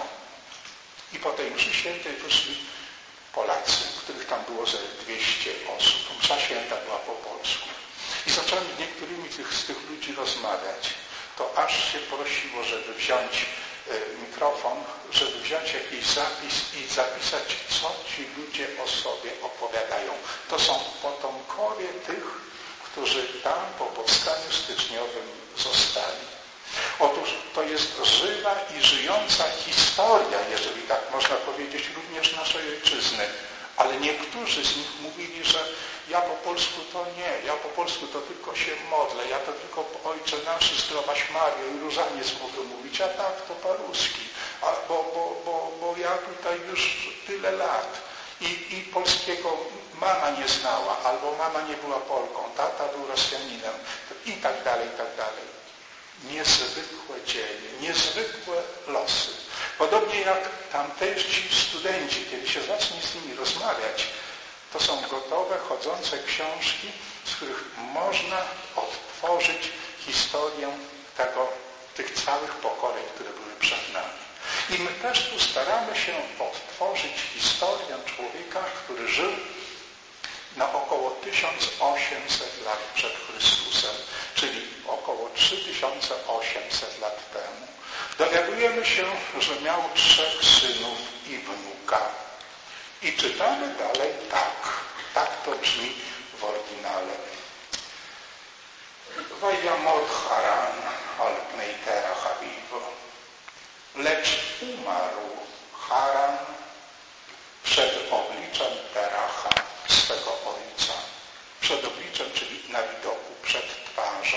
I po tej mszy świętej wyszli Polacy, których tam było ze dwieście osób. Msza święta była po polsku. I zacząłem z niektórymi tych, z tych ludzi rozmawiać. To aż się prosiło, żeby wziąć e, mikrofon, żeby wziąć jakiś zapis i zapisać, co ci ludzie o sobie opowiadają. To są potomkowie tych, którzy tam po powstaniu styczniowym zostali. Otóż to jest żywa i żyjąca historia, jeżeli tak można powiedzieć, również naszej ojczyzny. Ale niektórzy z nich mówili, że ja po polsku to nie, ja po polsku to tylko się modlę, ja to tylko Ojcze Nasz, Zdrowaś Mario i Różaniec mogę mówić, a tak to paruski, a bo, bo, bo, bo ja tutaj już tyle lat i, i polskiego mama nie znała, albo mama nie była Polką, tata był Rosjaninem i tak dalej, i tak dalej. Niezwykłe dzieje, niezwykłe losy. Podobnie jak tamtejsi studenci, kiedy się zacznie z nimi rozmawiać, to są gotowe, chodzące książki, z których można odtworzyć historię tego, tych całych pokoleń, które były przed nami. I my też tu staramy się odtworzyć historię człowieka, który żył na około tysiąc osiemset lat przed Chrystusem, czyli około trzy tysiące osiemset lat temu. Dowiadujemy się, że miał trzech synów i wnuka. I czytamy dalej tak. Tak to brzmi w oryginale. Vayamot Haran al pnei terach avivo. Lecz umarł Haran przed obliczem Teracha, swego ojca. Przed obliczem, czyli na widoku, przed twarzą.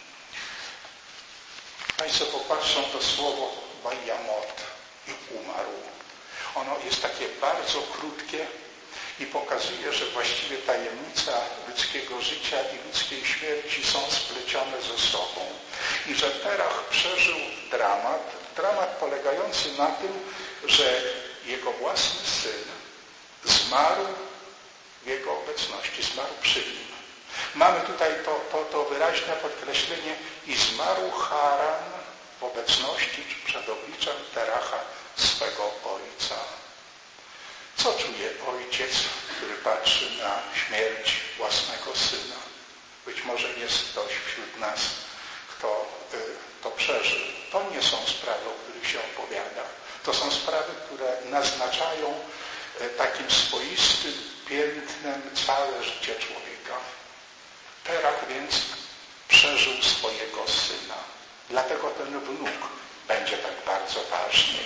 Państwo popatrzą, to słowo Vayamot i umarł. Ono jest takie bardzo krótkie i pokazuje, że właściwie tajemnica ludzkiego życia i ludzkiej śmierci są splecione ze sobą. I że Terach przeżył dramat, dramat polegający na tym, że jego własny syn zmarł w jego obecności, zmarł przy nim. Mamy tutaj to, to, to wyraźne podkreślenie i zmarł Haran w obecności czy przed obliczem Teracha swego ojca. Co czuje ojciec, który patrzy na śmierć własnego syna? Być może jest ktoś wśród nas, kto y, to przeżył. To nie są sprawy, o których się opowiada. To są sprawy, które naznaczają y, takim swoistym piętnem całe życie człowieka. Terach więc przeżył swojego syna. Dlatego ten wnuk będzie tak bardzo ważny.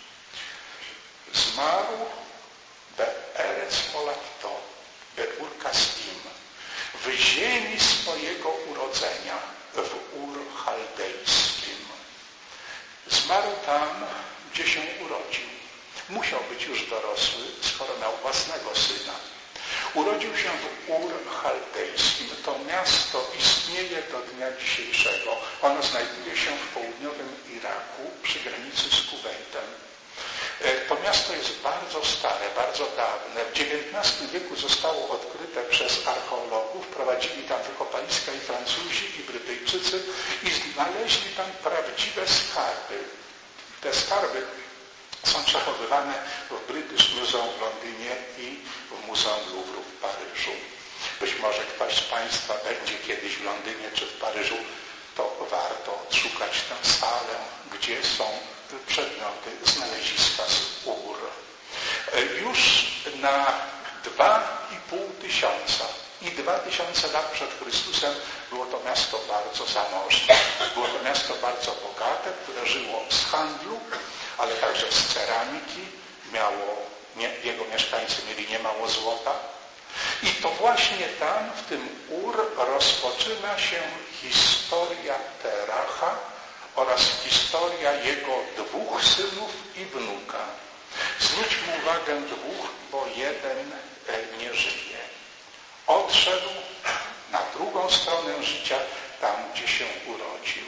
Zmarł be erec molatto, be ur kasdim, w ziemi swojego urodzenia, w Ur Chaldejskim. Zmarł tam, gdzie się urodził. Musiał być już dorosły, skoro miał własnego syna. Urodził się w Ur Chaldejskim. To miasto istnieje do dnia dzisiejszego. Ono znajduje się w południowym Iraku przy granicy z Kuwejtem. To miasto jest bardzo stare, bardzo dawne. W dziewiętnastym wieku zostało odkryte przez archeologów. Prowadzili tam wykopaliska i Francuzi, i Brytyjczycy i znaleźli tam prawdziwe skarby. Te skarby są przechowywane w British Museum w Londynie i w Muzeum Louvru w Paryżu. Być może ktoś z Państwa będzie kiedyś w Londynie czy w Paryżu, to warto odszukać tę salę, gdzie są przedmioty znaleziska z Ur. Już na dwa i pół tysiąca i dwa tysiące lat przed Chrystusem było to miasto bardzo zamożne. Było to miasto bardzo bogate, które żyło z handlu, ale także z ceramiki. Miało, nie, jego mieszkańcy mieli niemało złota. I to właśnie tam, w tym Ur, rozpoczyna się historia Teracha oraz historia jego dwóch synów i wnuka. Zwróćmy uwagę dwóch, bo jeden nie żyje. Odszedł na drugą stronę życia, tam gdzie się urodził.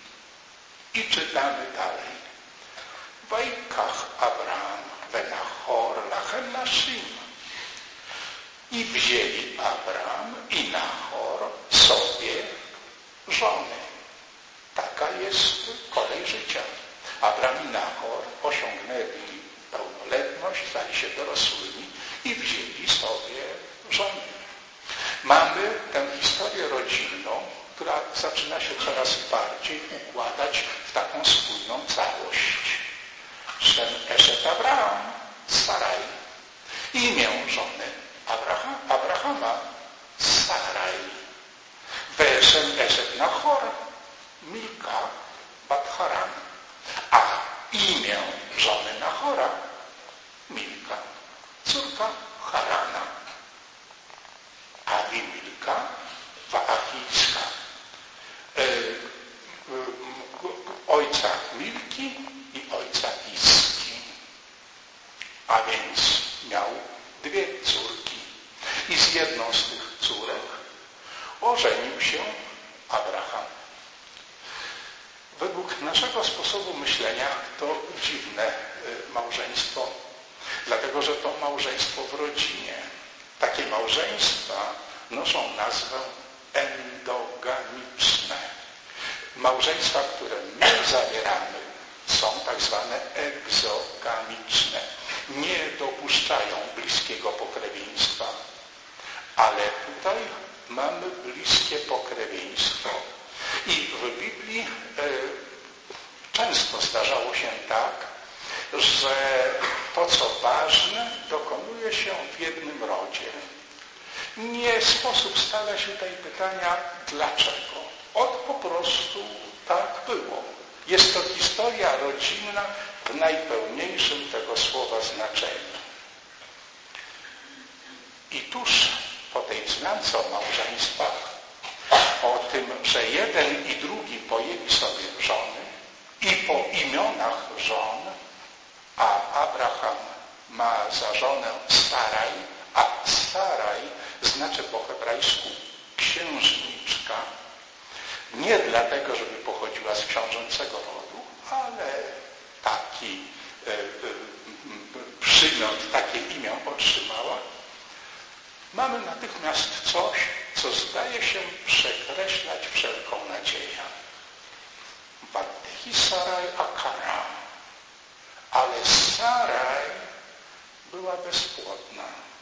I czytamy dalej. Wajkach Abraham venachor lachem naszym. I wzięli Abraham i Nachor sobie żony. Taka jest kolej życia. Abraham i Nachor osiągnęli pełnoletność, stali się dorosłymi i wzięli sobie żony. Mamy tę historię rodzinną, która zaczyna się coraz bardziej układać w taką spójną całość. Shem Eshet Abraham, Saraj. Imię żony Abraham, Abrahama, Saraj. Weshem Eshet Nachor, Milka, bat Haran. A imię żony Nachora, Milka, córka Harana. A i Milka, Waachijska. E, e, ojca Milki i ojca Iski. A więc miał dwie córki. I z jedną z tych córek ożenił się Abraham. Według naszego sposobu myślenia to dziwne małżeństwo, dlatego że to małżeństwo w rodzinie. Takie małżeństwa noszą nazwę endogamiczne. Małżeństwa, które my zawieramy, są tak zwane egzogamiczne. Nie dopuszczają bliskiego pokrewieństwa. Ale tutaj mamy bliskie pokrewieństwo. I w Biblii e, często zdarzało się tak, że to, co ważne, dokonuje się w jednym rodzie. Nie sposób stawiać tutaj pytania, dlaczego. Ot po prostu tak było. Jest to historia rodzinna w najpełniejszym tego słowa znaczeniu. I tuż po tej wzmiance o małżeństwach, o tym, że jeden i drugi pojęli sobie żony i po imionach żon, a Abraham ma za żonę Saraj, a Saraj znaczy po hebrajsku księżniczka, nie dlatego, żeby pochodziła z książęcego rodu, ale taki e, e, przymiot, takie imię otrzymała. Mamy natychmiast coś, co zdaje się przekreślać wszelką nadzieję. Watehi Saraj akara, ale Saraj była bezpłodna.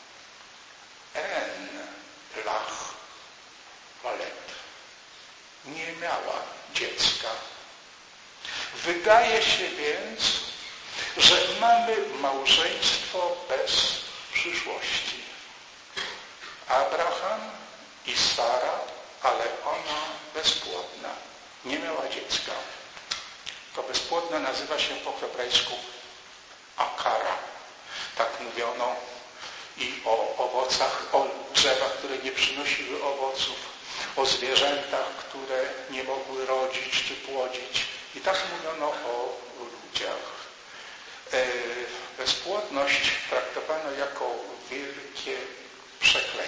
En lach walet. Nie miała dziecka. Wydaje się więc, że mamy małżeństwo bez przyszłości. Abraham i Sara, ale ona bezpłodna. Nie miała dziecka. To bezpłodne nazywa się po hebrajsku akara. Tak mówiono i o owocach, o drzewach, które nie przynosiły owoców, o zwierzętach, które nie mogły rodzić czy płodzić. I tak mówiono o ludziach. Bezpłodność traktowano jako wielkie przekleństwo.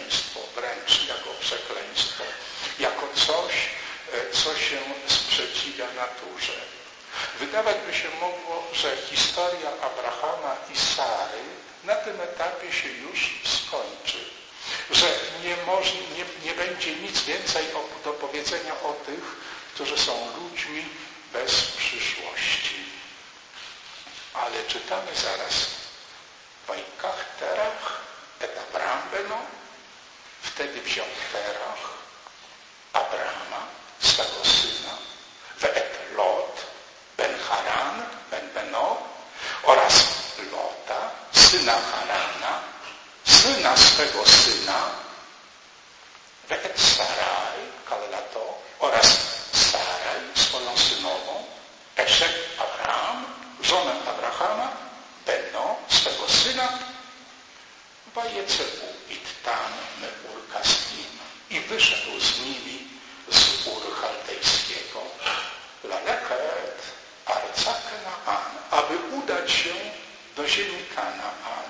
wydawać by się mogło, że historia Abrahama i Sary na tym etapie się już skończy. Że nie, może, nie, nie będzie nic więcej do powiedzenia o tych, którzy są ludźmi bez przyszłości. Ale czytamy zaraz Wajkach Terach et Abram beno, wtedy wziął Terach Abrama, swego syna, ve'et Lot ben Haran ben Beno oraz Lota, syna Harana, syna swego syna, ve'et Saraj, Kalellato, oraz Saraj, swoją synową, eszek Abraham, żonę Abrahama, Beno, swego syna, Wajecebu Ittan Ur Kasdim, i wyszedł z nimi z Ur Chaldejskiego, Laleket Arca Kanaan, aby udać się do ziemi Kanaan.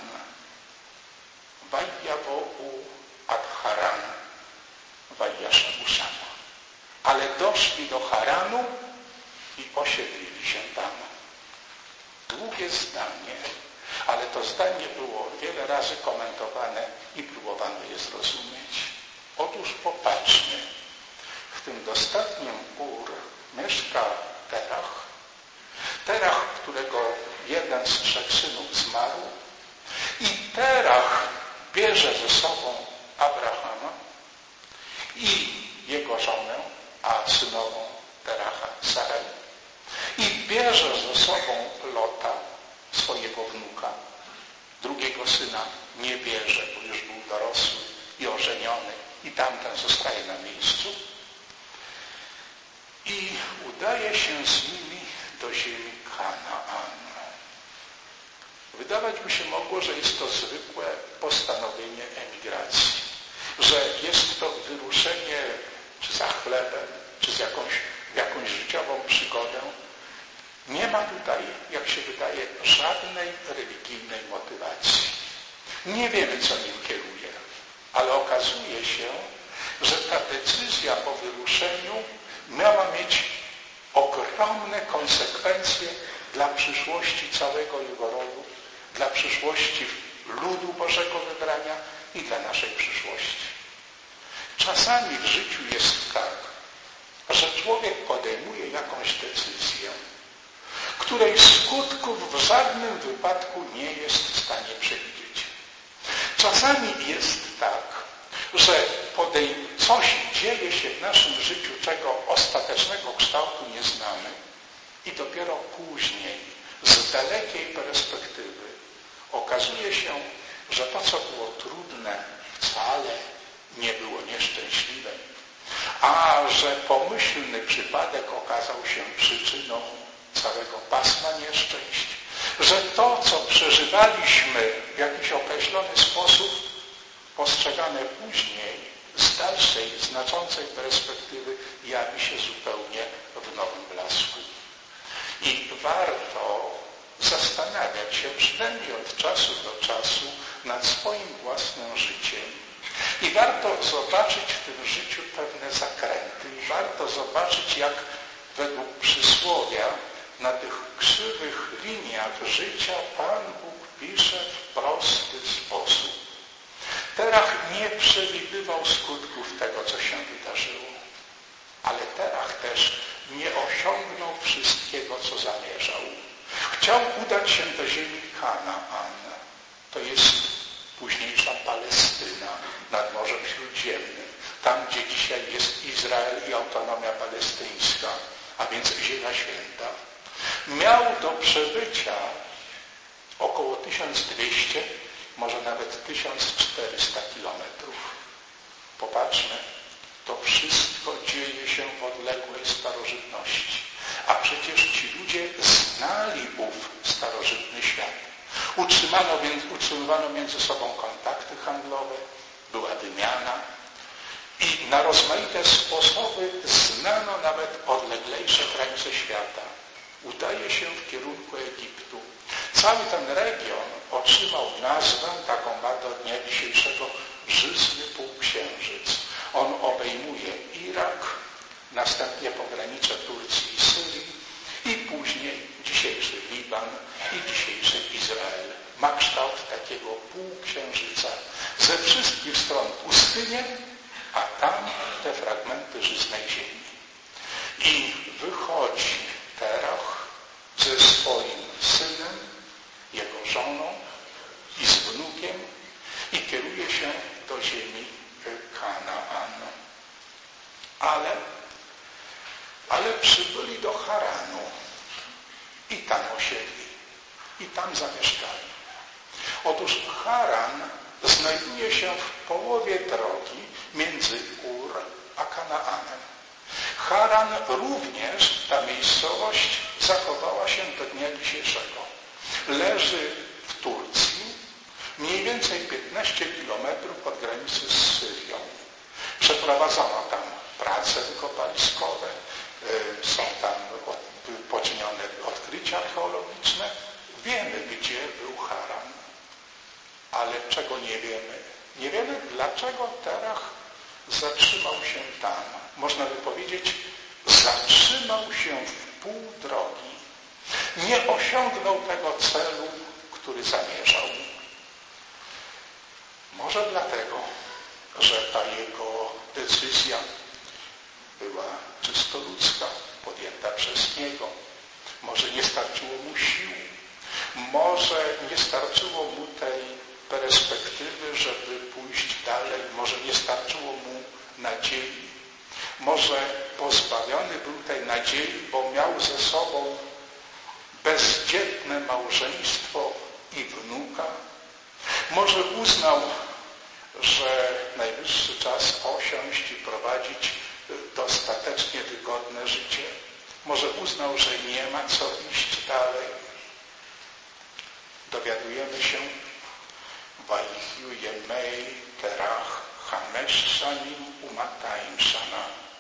Wajjawo'u ad Haran, Wajjaszebu Szama. Ale doszli do Haranu i osiedlili się tam. Długie zdanie, ale to zdanie było wiele razy komentowane i próbowano je zrozumieć. Otóż popatrzmy, w tym dostatnim Ur mieszka Terach. Terach, którego jeden z trzech synów zmarł, i Terach bierze ze sobą Abrahama i jego żonę, a synową Teracha Sarę, i bierze ze sobą Lota, swojego wnuka. Drugiego syna nie bierze, bo już był dorosły i ożeniony, i tamten zostaje na miejscu. I udaje się z nimi do ziemi Kanaan. Wydawać by się mogło, że jest to zwykłe postanowienie emigracji, że jest to wyruszenie czy za chlebem, czy z jakąś, jakąś życiową przygodę. Nie ma tutaj, jak się wydaje, żadnej religijnej motywacji. Nie wiemy, co nim kieruje, ale okazuje się, że ta decyzja o wyruszeniu miała mieć ogromne konsekwencje dla przyszłości całego jego rodu, dla przyszłości ludu Bożego wybrania i dla naszej przyszłości. Czasami w życiu jest tak, że człowiek podejmuje jakąś decyzję, której skutków w żadnym wypadku nie jest w stanie przewidzieć. Czasami jest tak, że podej- coś dzieje się w naszym życiu, czego ostatecznego kształtu nie znamy, i dopiero później, z dalekiej perspektywy, okazuje się, że to, co było trudne, wcale nie było nieszczęśliwe, a że pomyślny przypadek okazał się przyczyną całego pasma nieszczęść, że to, co przeżywaliśmy w jakiś określony sposób, postrzegane później z dalszej, znaczącej perspektywy, jawi się zupełnie w nowym blasku. I warto zastanawiać się przynajmniej od czasu do czasu nad swoim własnym życiem. I warto zobaczyć w tym życiu pewne zakręty. I warto zobaczyć, jak według przysłowia na tych krzywych liniach życia Pan Bóg pisze w prosty sposób. Terach nie przewidywał skutków tego, co się wydarzyło. Ale Terach też nie osiągnął wszystkiego, co zamierzał. Chciał udać się do ziemi Kanaan. To jest późniejsza Palestyna nad Morzem Śródziemnym. Tam, gdzie dzisiaj jest Izrael i autonomia palestyńska, a więc Ziemia Święta. Miał do przebycia około tysiąc dwieście, może nawet tysiąc czterysta kilometrów. Popatrzmy, to wszystko dzieje się w odległej starożytności. A przecież ci ludzie znali ów starożytny świat. Utrzymano, utrzymywano między sobą kontakty handlowe, była wymiana i na rozmaite sposoby znano nawet odleglejsze krańce świata. Udaje się w kierunku Egiptu. Cały ten region otrzymał nazwę, taką ma do dnia dzisiejszego, Żyzny Półksiężyc. On obejmuje Irak, następnie pogranicze Turcji i Syrii i później ze wszystkich stron pustynię, a tam te fragmenty żyznej ziemi. I wychodzi Terach ze swoim synem, jego żoną i z wnukiem i kieruje się do ziemi Kanaan. Ale, ale przybyli do Haranu i tam osiedli, i tam zamieszkali. Otóż Haran znajduje się w połowie drogi między Ur a Kanaanem. Haran również, ta miejscowość, zachowała się do dnia dzisiejszego. Leży w Turcji, mniej więcej piętnaście kilometrów od granicy z Syrią. Przeprowadzono tam prace wykopaliskowe, są tam poczynione odkrycia archeologiczne. Wiemy, gdzie był Haran, ale czego nie wiemy? Nie wiemy, dlaczego Terach zatrzymał się tam. Można by powiedzieć, zatrzymał się w pół drogi. Nie osiągnął tego celu, który zamierzał. Może dlatego, że ta jego decyzja była czysto ludzka, podjęta przez niego. Może nie starczyło mu sił, może nie starczyło mu tej perspektywy, żeby pójść dalej, może nie starczyło mu nadziei. Może pozbawiony był tej nadziei, bo miał ze sobą bezdzietne małżeństwo i wnuka. Może uznał, że najwyższy czas osiąść i prowadzić dostatecznie wygodne życie. Może uznał, że nie ma co iść dalej. Dowiadujemy się Vayihu Yemei Terach Hamesh Shanim Umatayim Shana.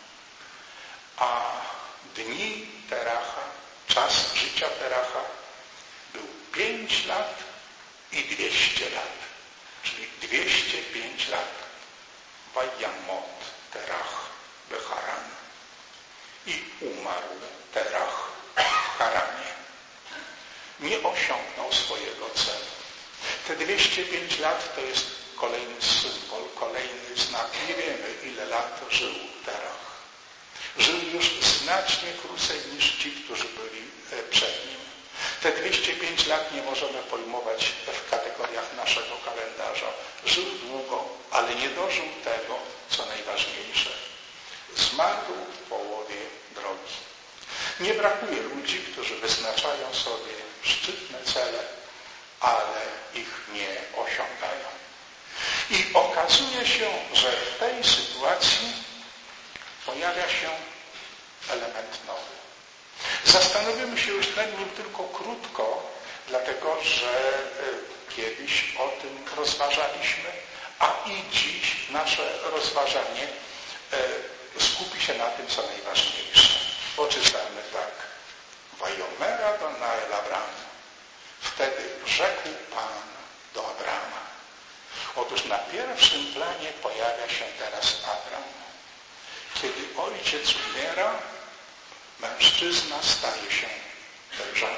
A dni Teracha, czas życia Teracha był pięć lat i dwieście lat, czyli dwieście pięć lat. Vayamot Terach Beharan. I umarł Terach w Haranie. Nie osiągnął swojego celu. Te dwieście pięć lat to jest kolejny symbol, kolejny znak. Nie wiemy, ile lat żył Terach. Żył już znacznie krócej niż ci, którzy byli przed nim. Te dwieście pięć lat nie możemy pojmować w kategoriach naszego kalendarza. Żył długo, ale nie dożył tego, co najważniejsze. Zmarł w połowie drogi. Nie brakuje ludzi, którzy wyznaczają sobie szczytne cele, ale ich nie osiągają. I okazuje się, że w tej sytuacji pojawia się element nowy. Zastanowimy się już nad nim tylko krótko, dlatego że kiedyś o tym rozważaliśmy, a i dziś nasze rozważanie skupi się na tym, co najważniejsze. Bo czytamy tak. Vayomera Donael Abram. Wtedy rzekł Pan do Abrama. Otóż na pierwszym planie pojawia się teraz Abram. Kiedy ojciec umiera, mężczyzna staje się dojrzały.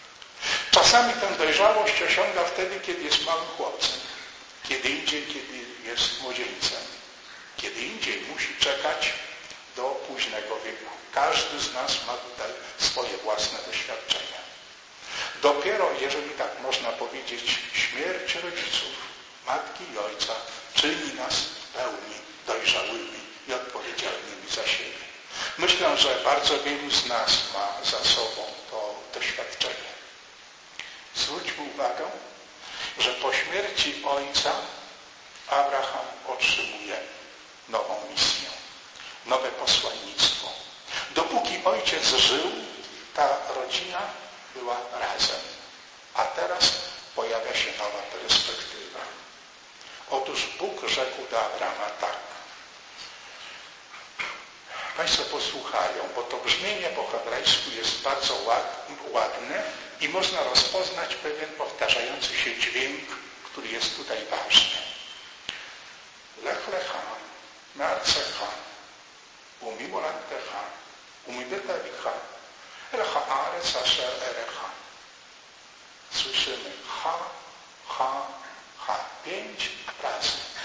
Czasami tę dojrzałość osiąga wtedy, kiedy jest małym chłopcem. Kiedy indziej, kiedy jest młodzieńcem. Kiedy indziej musi czekać do późnego wieku. Każdy z nas ma tutaj swoje własne doświadczenia. Dopiero, jeżeli tak można powiedzieć, śmierć rodziców, matki i ojca czyni nas w pełni dojrzałymi i odpowiedzialnymi za siebie. Myślę, że bardzo wielu z nas ma za sobą to doświadczenie. Zwróćmy uwagę, że po śmierci ojca Abraham otrzymuje nową misję, nowe posłannictwo. Dopóki ojciec żył, ta rodzina była razem, a teraz pojawia się nowa perspektywa. Otóż Bóg rzekł do Abrama tak. Państwo posłuchają, bo to brzmienie po hebrajsku jest bardzo ładne i można rozpoznać pewien powtarzający się dźwięk, który jest tutaj ważny. Lech lecha, me'arcecha, umimolantecha, umibetawicha, elcha arec asher erecha. Słyszymy ha, ha, ha. Pięć razy.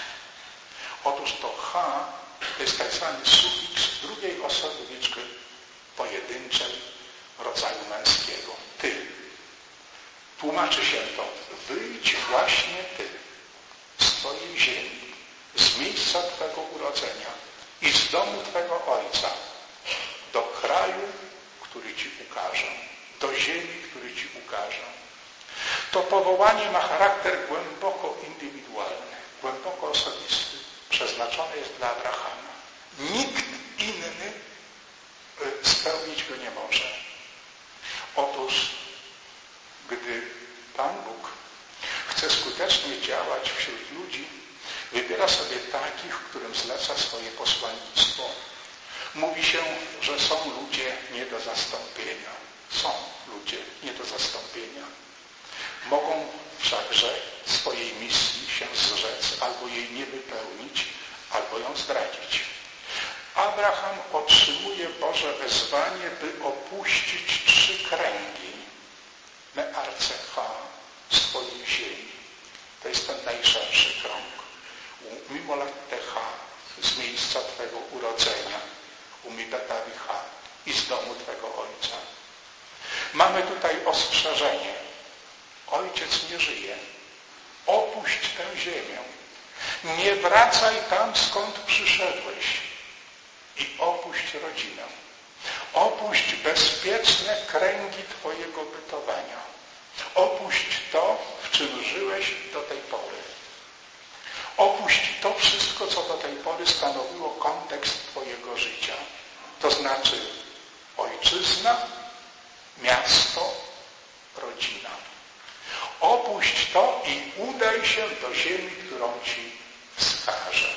ha to jest tak zwany sufiks drugiej osoby liczby pojedynczej rodzaju męskiego. Ty. Tłumaczy się to. Wyjdź właśnie ty z twojej ziemi, z miejsca twego urodzenia i z domu twego ojca do kraju, który ci ukażę, do ziemi, który ci ukażę. To powołanie ma charakter głęboko indywidualny, głęboko osobisty. Przeznaczone jest dla Abrahama. Nikt inny spełnić go nie może. Otóż, gdy Pan Bóg chce skutecznie działać wśród ludzi, wybiera sobie takich, którym zleca swoje posłannictwo. Mówi się, że są ludzie nie do zastąpienia. Są ludzie nie do zastąpienia. Mogą wszakże swojej misji się zrzec, albo jej nie wypełnić, albo ją zdradzić. Abraham otrzymuje Boże wezwanie, by opuścić trzy kręgi mearcecha swojej ziemi. To jest ten najszerszy krąg. Mimolattecha z miejsca twego urodzenia, umibetawicha i z domu twego ojca. Mamy tutaj ostrzeżenie. Ojciec nie żyje. Opuść tę ziemię. Nie wracaj tam, skąd przyszedłeś. I opuść rodzinę. Opuść bezpieczne kręgi twojego bytowania. Opuść to, w czym żyłeś do tej pory. Opuść to wszystko, co do tej pory stanowiło kontekst twojego życia. To znaczy ojczyzna, miasto, rodzina. Opuść to i udaj się do ziemi, którą ci wskażę.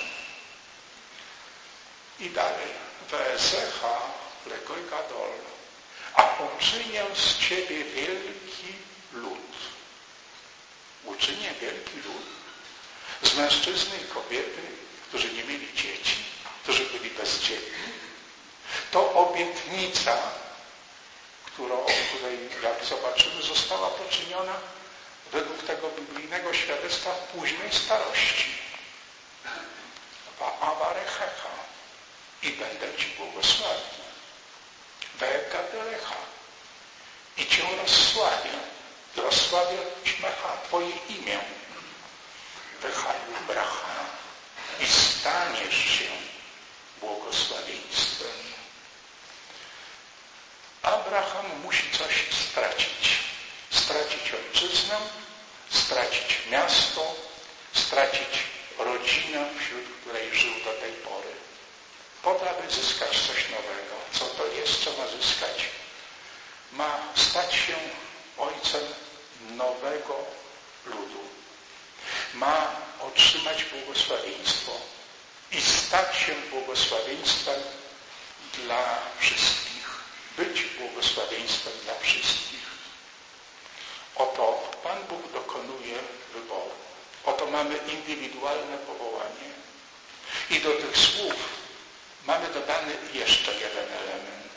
I dalej. Weesecha legoj gadol, a uczynię z ciebie wielki lud. Uczynię wielki lud z mężczyzny i kobiety, którzy nie mieli dzieci, którzy byli bezdzietni. To obietnica, którą, której, jak zobaczymy, została poczyniona według tego biblijnego świadectwa w późnej starości. Wa'avarechecha i będę ci błogosławił. We'gadelecha i cię rozsławię. Rozsławię Śmecha, twoje imię. Wychaju bracha i staniesz się błogosławieństwem. Abraham musi coś stracić. Stracić ojczyznę, stracić miasto, stracić rodzinę, wśród której żył do tej pory. Po to, aby zyskać coś nowego. Co to jeszcze ma zyskać? Ma stać się ojcem nowego ludu. Ma otrzymać błogosławieństwo i stać się błogosławieństwem dla wszystkich. Być błogosławieństwem dla wszystkich. Oto Pan Bóg dokonuje wyboru. Oto mamy indywidualne powołanie. I do tych słów mamy dodany jeszcze jeden element.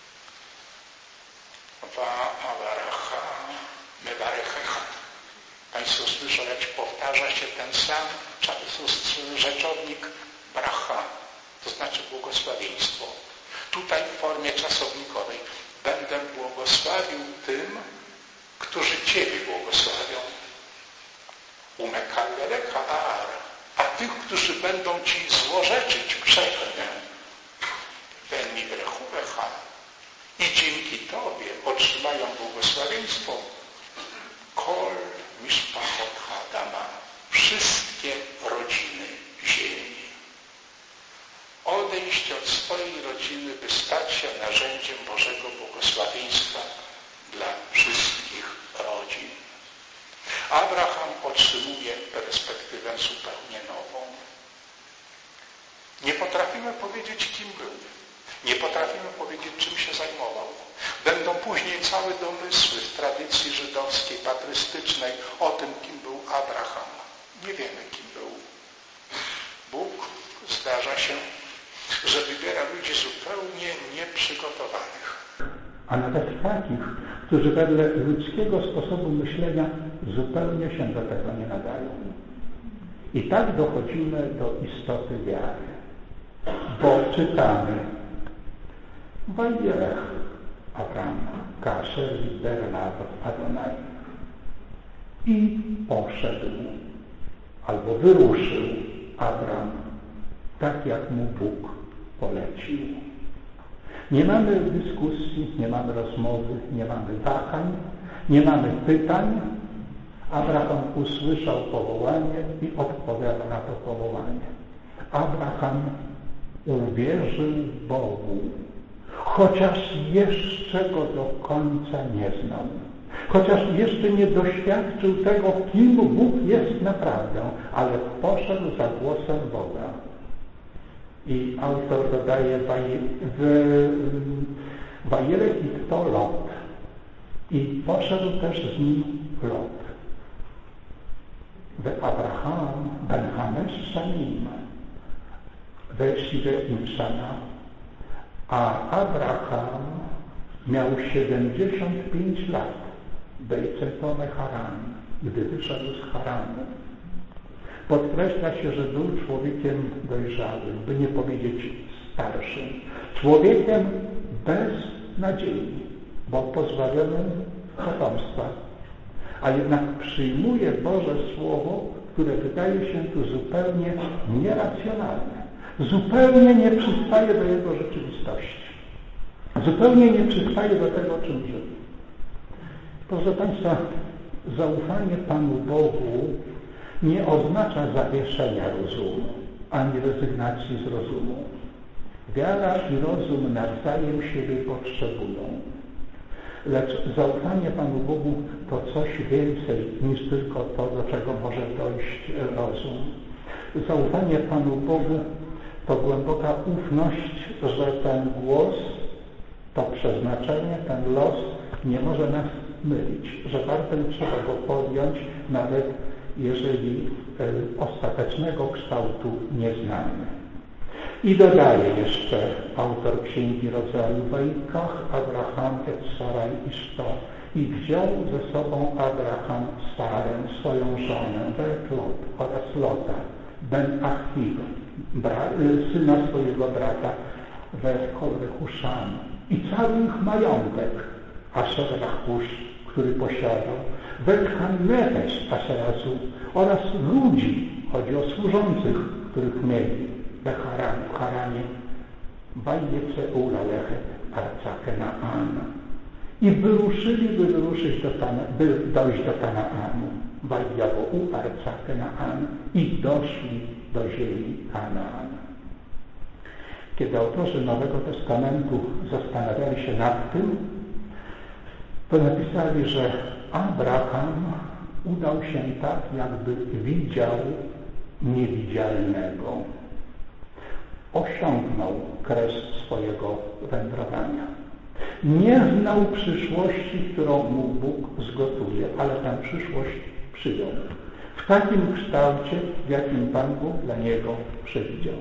Wa'avaracha mevarechecha. Państwo słyszą, jak powtarza się ten sam rzeczownik bracha, to znaczy błogosławieństwo. Tutaj w formie czasownikowej będę błogosławił tym, którzy Ciebie błogosławią. Umekallelecha aar, a tych, którzy będą Ci złorzeczyć, przeklnę. Venni brechuwecha i dzięki Tobie otrzymają błogosławieństwo. Kol mishpachot hadama, wszystkie rodziny ziemi. Odejść od swojej rodziny, by stać się narzędziem Bożego błogosławieństwa dla wszystkich rodzin. Abraham otrzymuje perspektywę zupełnie nową. Nie potrafimy powiedzieć, kim był. Nie potrafimy powiedzieć, czym się zajmował. Będą później całe domysły w tradycji żydowskiej, patrystycznej o tym, kim był Abraham. Nie wiemy, kim był. Bóg, zdarza się, że wybiera ludzi zupełnie nieprzygotowanych. A nawet takich, którzy wedle ludzkiego sposobu myślenia zupełnie się do tego nie nadają. I tak dochodzimy do istoty wiary. bo czytamy Wajdelech Abram, kasher Bernard Adonai i poszedł albo wyruszył Abram tak, jak mu Bóg polecił. Nie mamy dyskusji, nie mamy rozmowy, nie mamy wahań, nie mamy pytań. Abraham usłyszał powołanie i odpowiada na to powołanie. Abraham uwierzył Bogu, chociaż jeszcze go do końca nie znał. Chociaż jeszcze nie doświadczył tego, kim Bóg jest naprawdę, ale poszedł za głosem Boga. I autor dodaje Wajelech i to Lot. I poszedł też z nim Lot. We Abraham ben Hamesh Shanim weszli im Shana, a Abraham miał siedemdziesiąt pięć lat, Bejcetone Haran, gdy wyszedł z Haranu. Podkreśla się, że był człowiekiem dojrzałym, by nie powiedzieć starszym. Człowiekiem bez nadziei, bo pozbawionym potomstwa. A jednak przyjmuje Boże Słowo, które wydaje się tu zupełnie nieracjonalne. Zupełnie nie przystaje do jego rzeczywistości. Zupełnie nie przystaje do tego, o czym żył. Proszę Państwa, zaufanie Panu Bogu nie oznacza zawieszenia rozumu, ani rezygnacji z rozumu. Wiara i rozum nawzajem siebie potrzebują. Lecz zaufanie Panu Bogu to coś więcej niż tylko to, do czego może dojść rozum. Zaufanie Panu Bogu to głęboka ufność, że ten głos, to przeznaczenie, ten los nie może nas mylić, że wartem trzeba go podjąć, nawet jeżeli ostatecznego kształtu nie znamy. I dodaje jeszcze autor Księgi Rodzaju Wajkach, Abraham et Sarai Iszto, i wziął ze sobą Abraham Sarę, swoją żonę, bet Lot oraz Lota, ben Achiv, syna swojego brata, we Huszan, i cały ich majątek, Asher Lachusz, który posiadał, bet Hanneres Asherazu, oraz ludzi, chodzi o służących, których mieli we Haranu, w Haranie, Wajjece Ulalechet Arca Kenaan. I wyruszyli, by wyruszyć do Tana, by dojść do Kanaanu. Wajjawo u Arca Kenaan, i doszli do ziemi Kanaan. Kiedy autorzy Nowego Testamentu zastanawiali się nad tym, to napisali, że Abraham udał się tak, jakby widział niewidzialnego. Osiągnął kres swojego wędrowania. Nie znał przyszłości, którą mu Bóg zgotuje, ale tę przyszłość przyjął. W takim kształcie, w jakim Pan Bóg dla niego przewidział.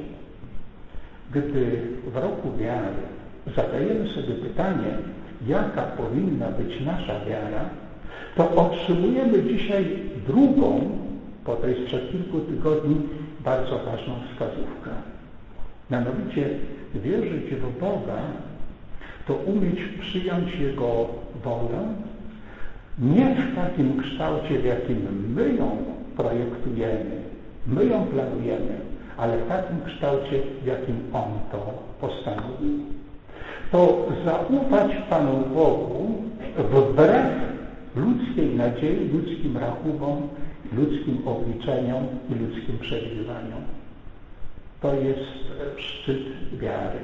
Gdy w roku wiary zadajemy sobie pytanie, jaka powinna być nasza wiara, to otrzymujemy dzisiaj drugą, po tej sprzed kilku tygodni, bardzo ważną wskazówkę. Mianowicie wierzyć w Boga to umieć przyjąć Jego wolę nie w takim kształcie, w jakim my ją projektujemy, my ją planujemy, ale w takim kształcie, w jakim On to postanowił. To zaufać Panu Bogu wbrew ludzkiej nadziei, ludzkim rachubom, ludzkim obliczeniom i ludzkim przewidywaniom. To jest szczyt wiary.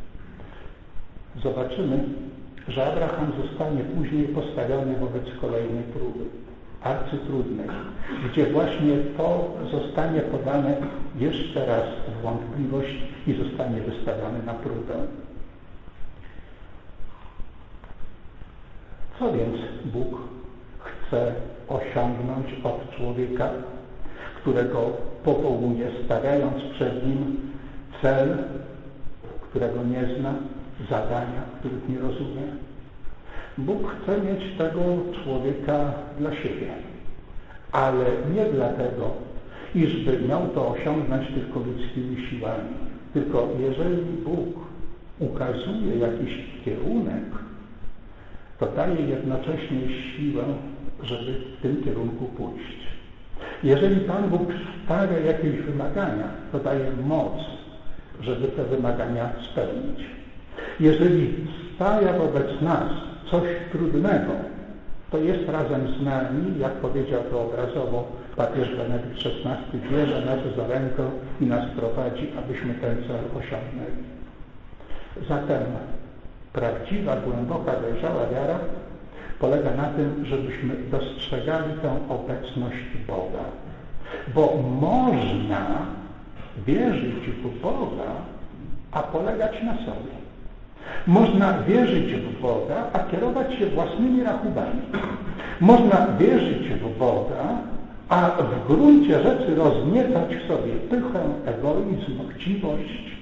Zobaczymy, że Abraham zostanie później postawiony wobec kolejnej próby, arcytrudnej, gdzie właśnie to zostanie podane jeszcze raz w wątpliwość i zostanie wystawione na próbę. Co więc Bóg chce osiągnąć od człowieka, którego powołuje, stawiając przed nim cel, którego nie zna, zadania, których nie rozumie? Bóg chce mieć tego człowieka dla siebie, ale nie dlatego, iżby miał to osiągnąć tylko ludzkimi siłami. Tylko jeżeli Bóg ukazuje jakiś kierunek, to daje jednocześnie siłę, żeby w tym kierunku pójść. Jeżeli Pan Bóg stawia jakieś wymagania, to daje moc, żeby te wymagania spełnić. Jeżeli stawia wobec nas coś trudnego, to jest razem z nami, jak powiedział to obrazowo papież Benedykt szesnasty, bierze nas za rękę i nas prowadzi, abyśmy ten cel osiągnęli. Zatem prawdziwa, głęboka, dojrzała wiara polega na tym, żebyśmy dostrzegali tę obecność Boga. Bo można wierzyć w Boga, a polegać na sobie. Można wierzyć w Boga, a kierować się własnymi rachubami. Można wierzyć w Boga, a w gruncie rzeczy rozniecać w sobie pychę, egoizm, chciwość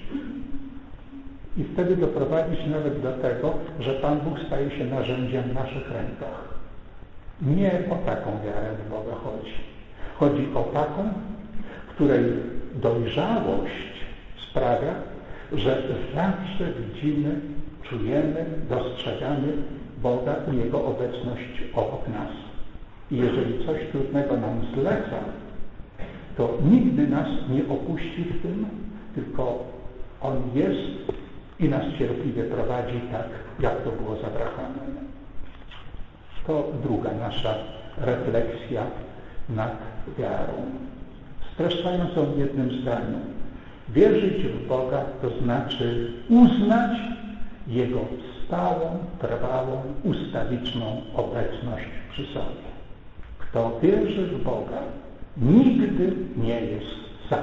i wtedy doprowadzić nawet do tego, że Pan Bóg staje się narzędziem w naszych rękach. Nie o taką wiarę w Boga chodzi. Chodzi o taką, której dojrzałość sprawia, że zawsze widzimy, czujemy, dostrzegamy Boga i Jego obecność obok nas. I jeżeli coś trudnego nam zleca, to nigdy nas nie opuści w tym, tylko On jest i nas cierpliwie prowadzi tak, jak to było z Abrahamem. To druga nasza refleksja nad wiarą. Streszczając ją w jednym zdaniu. Wierzyć w Boga to znaczy uznać Jego stałą, trwałą, ustawiczną obecność przy sobie. Kto wierzy w Boga, nigdy nie jest sam.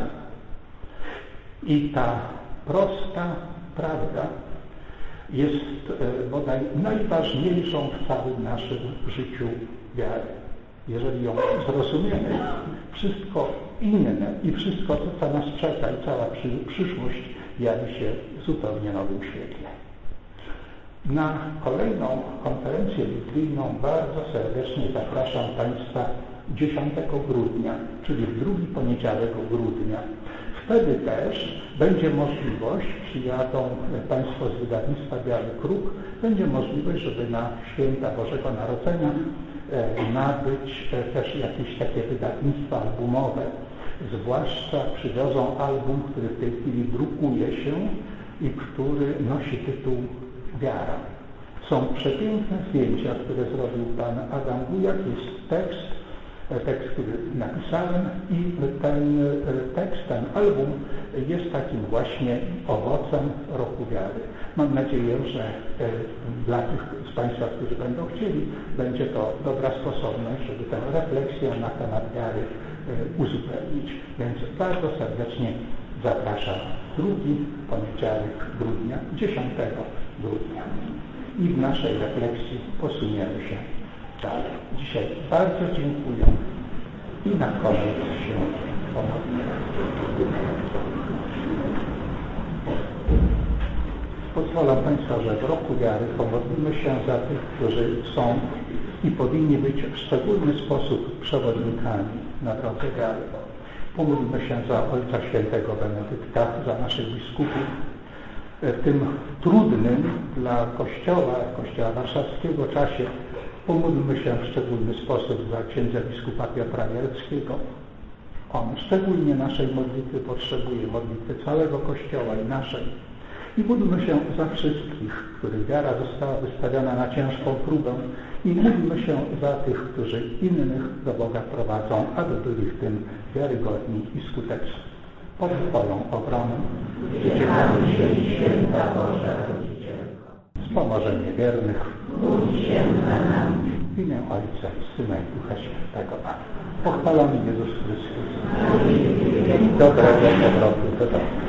I ta prosta prawda jest bodaj najważniejszą w całym naszym życiu wiary. Jeżeli ją zrozumiemy, wszystko inne i wszystko, co nas czeka i cała przyszłość jawi się w zupełnie nowym świetle. Na kolejną konferencję biblijną bardzo serdecznie zapraszam Państwa dziesiątego grudnia, czyli w drugi poniedziałek grudnia. Wtedy też będzie możliwość, przyjadą Państwo z wydawnictwa Biały Kruk, będzie możliwość, żeby na święta Bożego Narodzenia e, nabyć e, też jakieś takie wydawnictwa albumowe. Zwłaszcza przywiozą album, który w tej chwili drukuje się i który nosi tytuł Wiara. Są przepiękne zdjęcia, które zrobił pan Adam Bujak, jest tekst, tekst, który napisałem i ten tekst, ten album jest takim właśnie owocem roku wiary. Mam nadzieję, że dla tych z Państwa, którzy będą chcieli, będzie to dobra sposobność, żeby tę refleksję na temat wiary uzupełnić. Więc bardzo serdecznie zapraszam drugi poniedziałek grudnia, dziesiątego grudnia. I w naszej refleksji posuniemy się dalej. Dzisiaj bardzo dziękuję i na koniec się pomodlimy. Pozwolę Państwa, że w roku wiary pomodlimy się za tych, którzy są i powinni być w szczególny sposób przewodnikami na drodze wiary. Pomódlmy się za Ojca Świętego Benedykta, za naszych biskupów. W tym trudnym dla Kościoła, Kościoła Warszawskiego czasie pomódlmy się w szczególny sposób za księdza biskupa Piotra Jareckiego. On szczególnie naszej modlitwy potrzebuje, modlitwy całego Kościoła i naszej. I módlmy się za wszystkich, których wiara została wystawiona na ciężką próbę i módlmy się za tych, którzy innych do Boga prowadzą, aby byli w tym wiarygodni i skuteczni. Pod Twoją obronę uciekamy się święta Boża Rodzicielko. Wspomożenie wiernych w imię Ojca, Syna i Ducha Świętego. Pochwalony Jezus Chrystus. I dobrego powrotu do domu.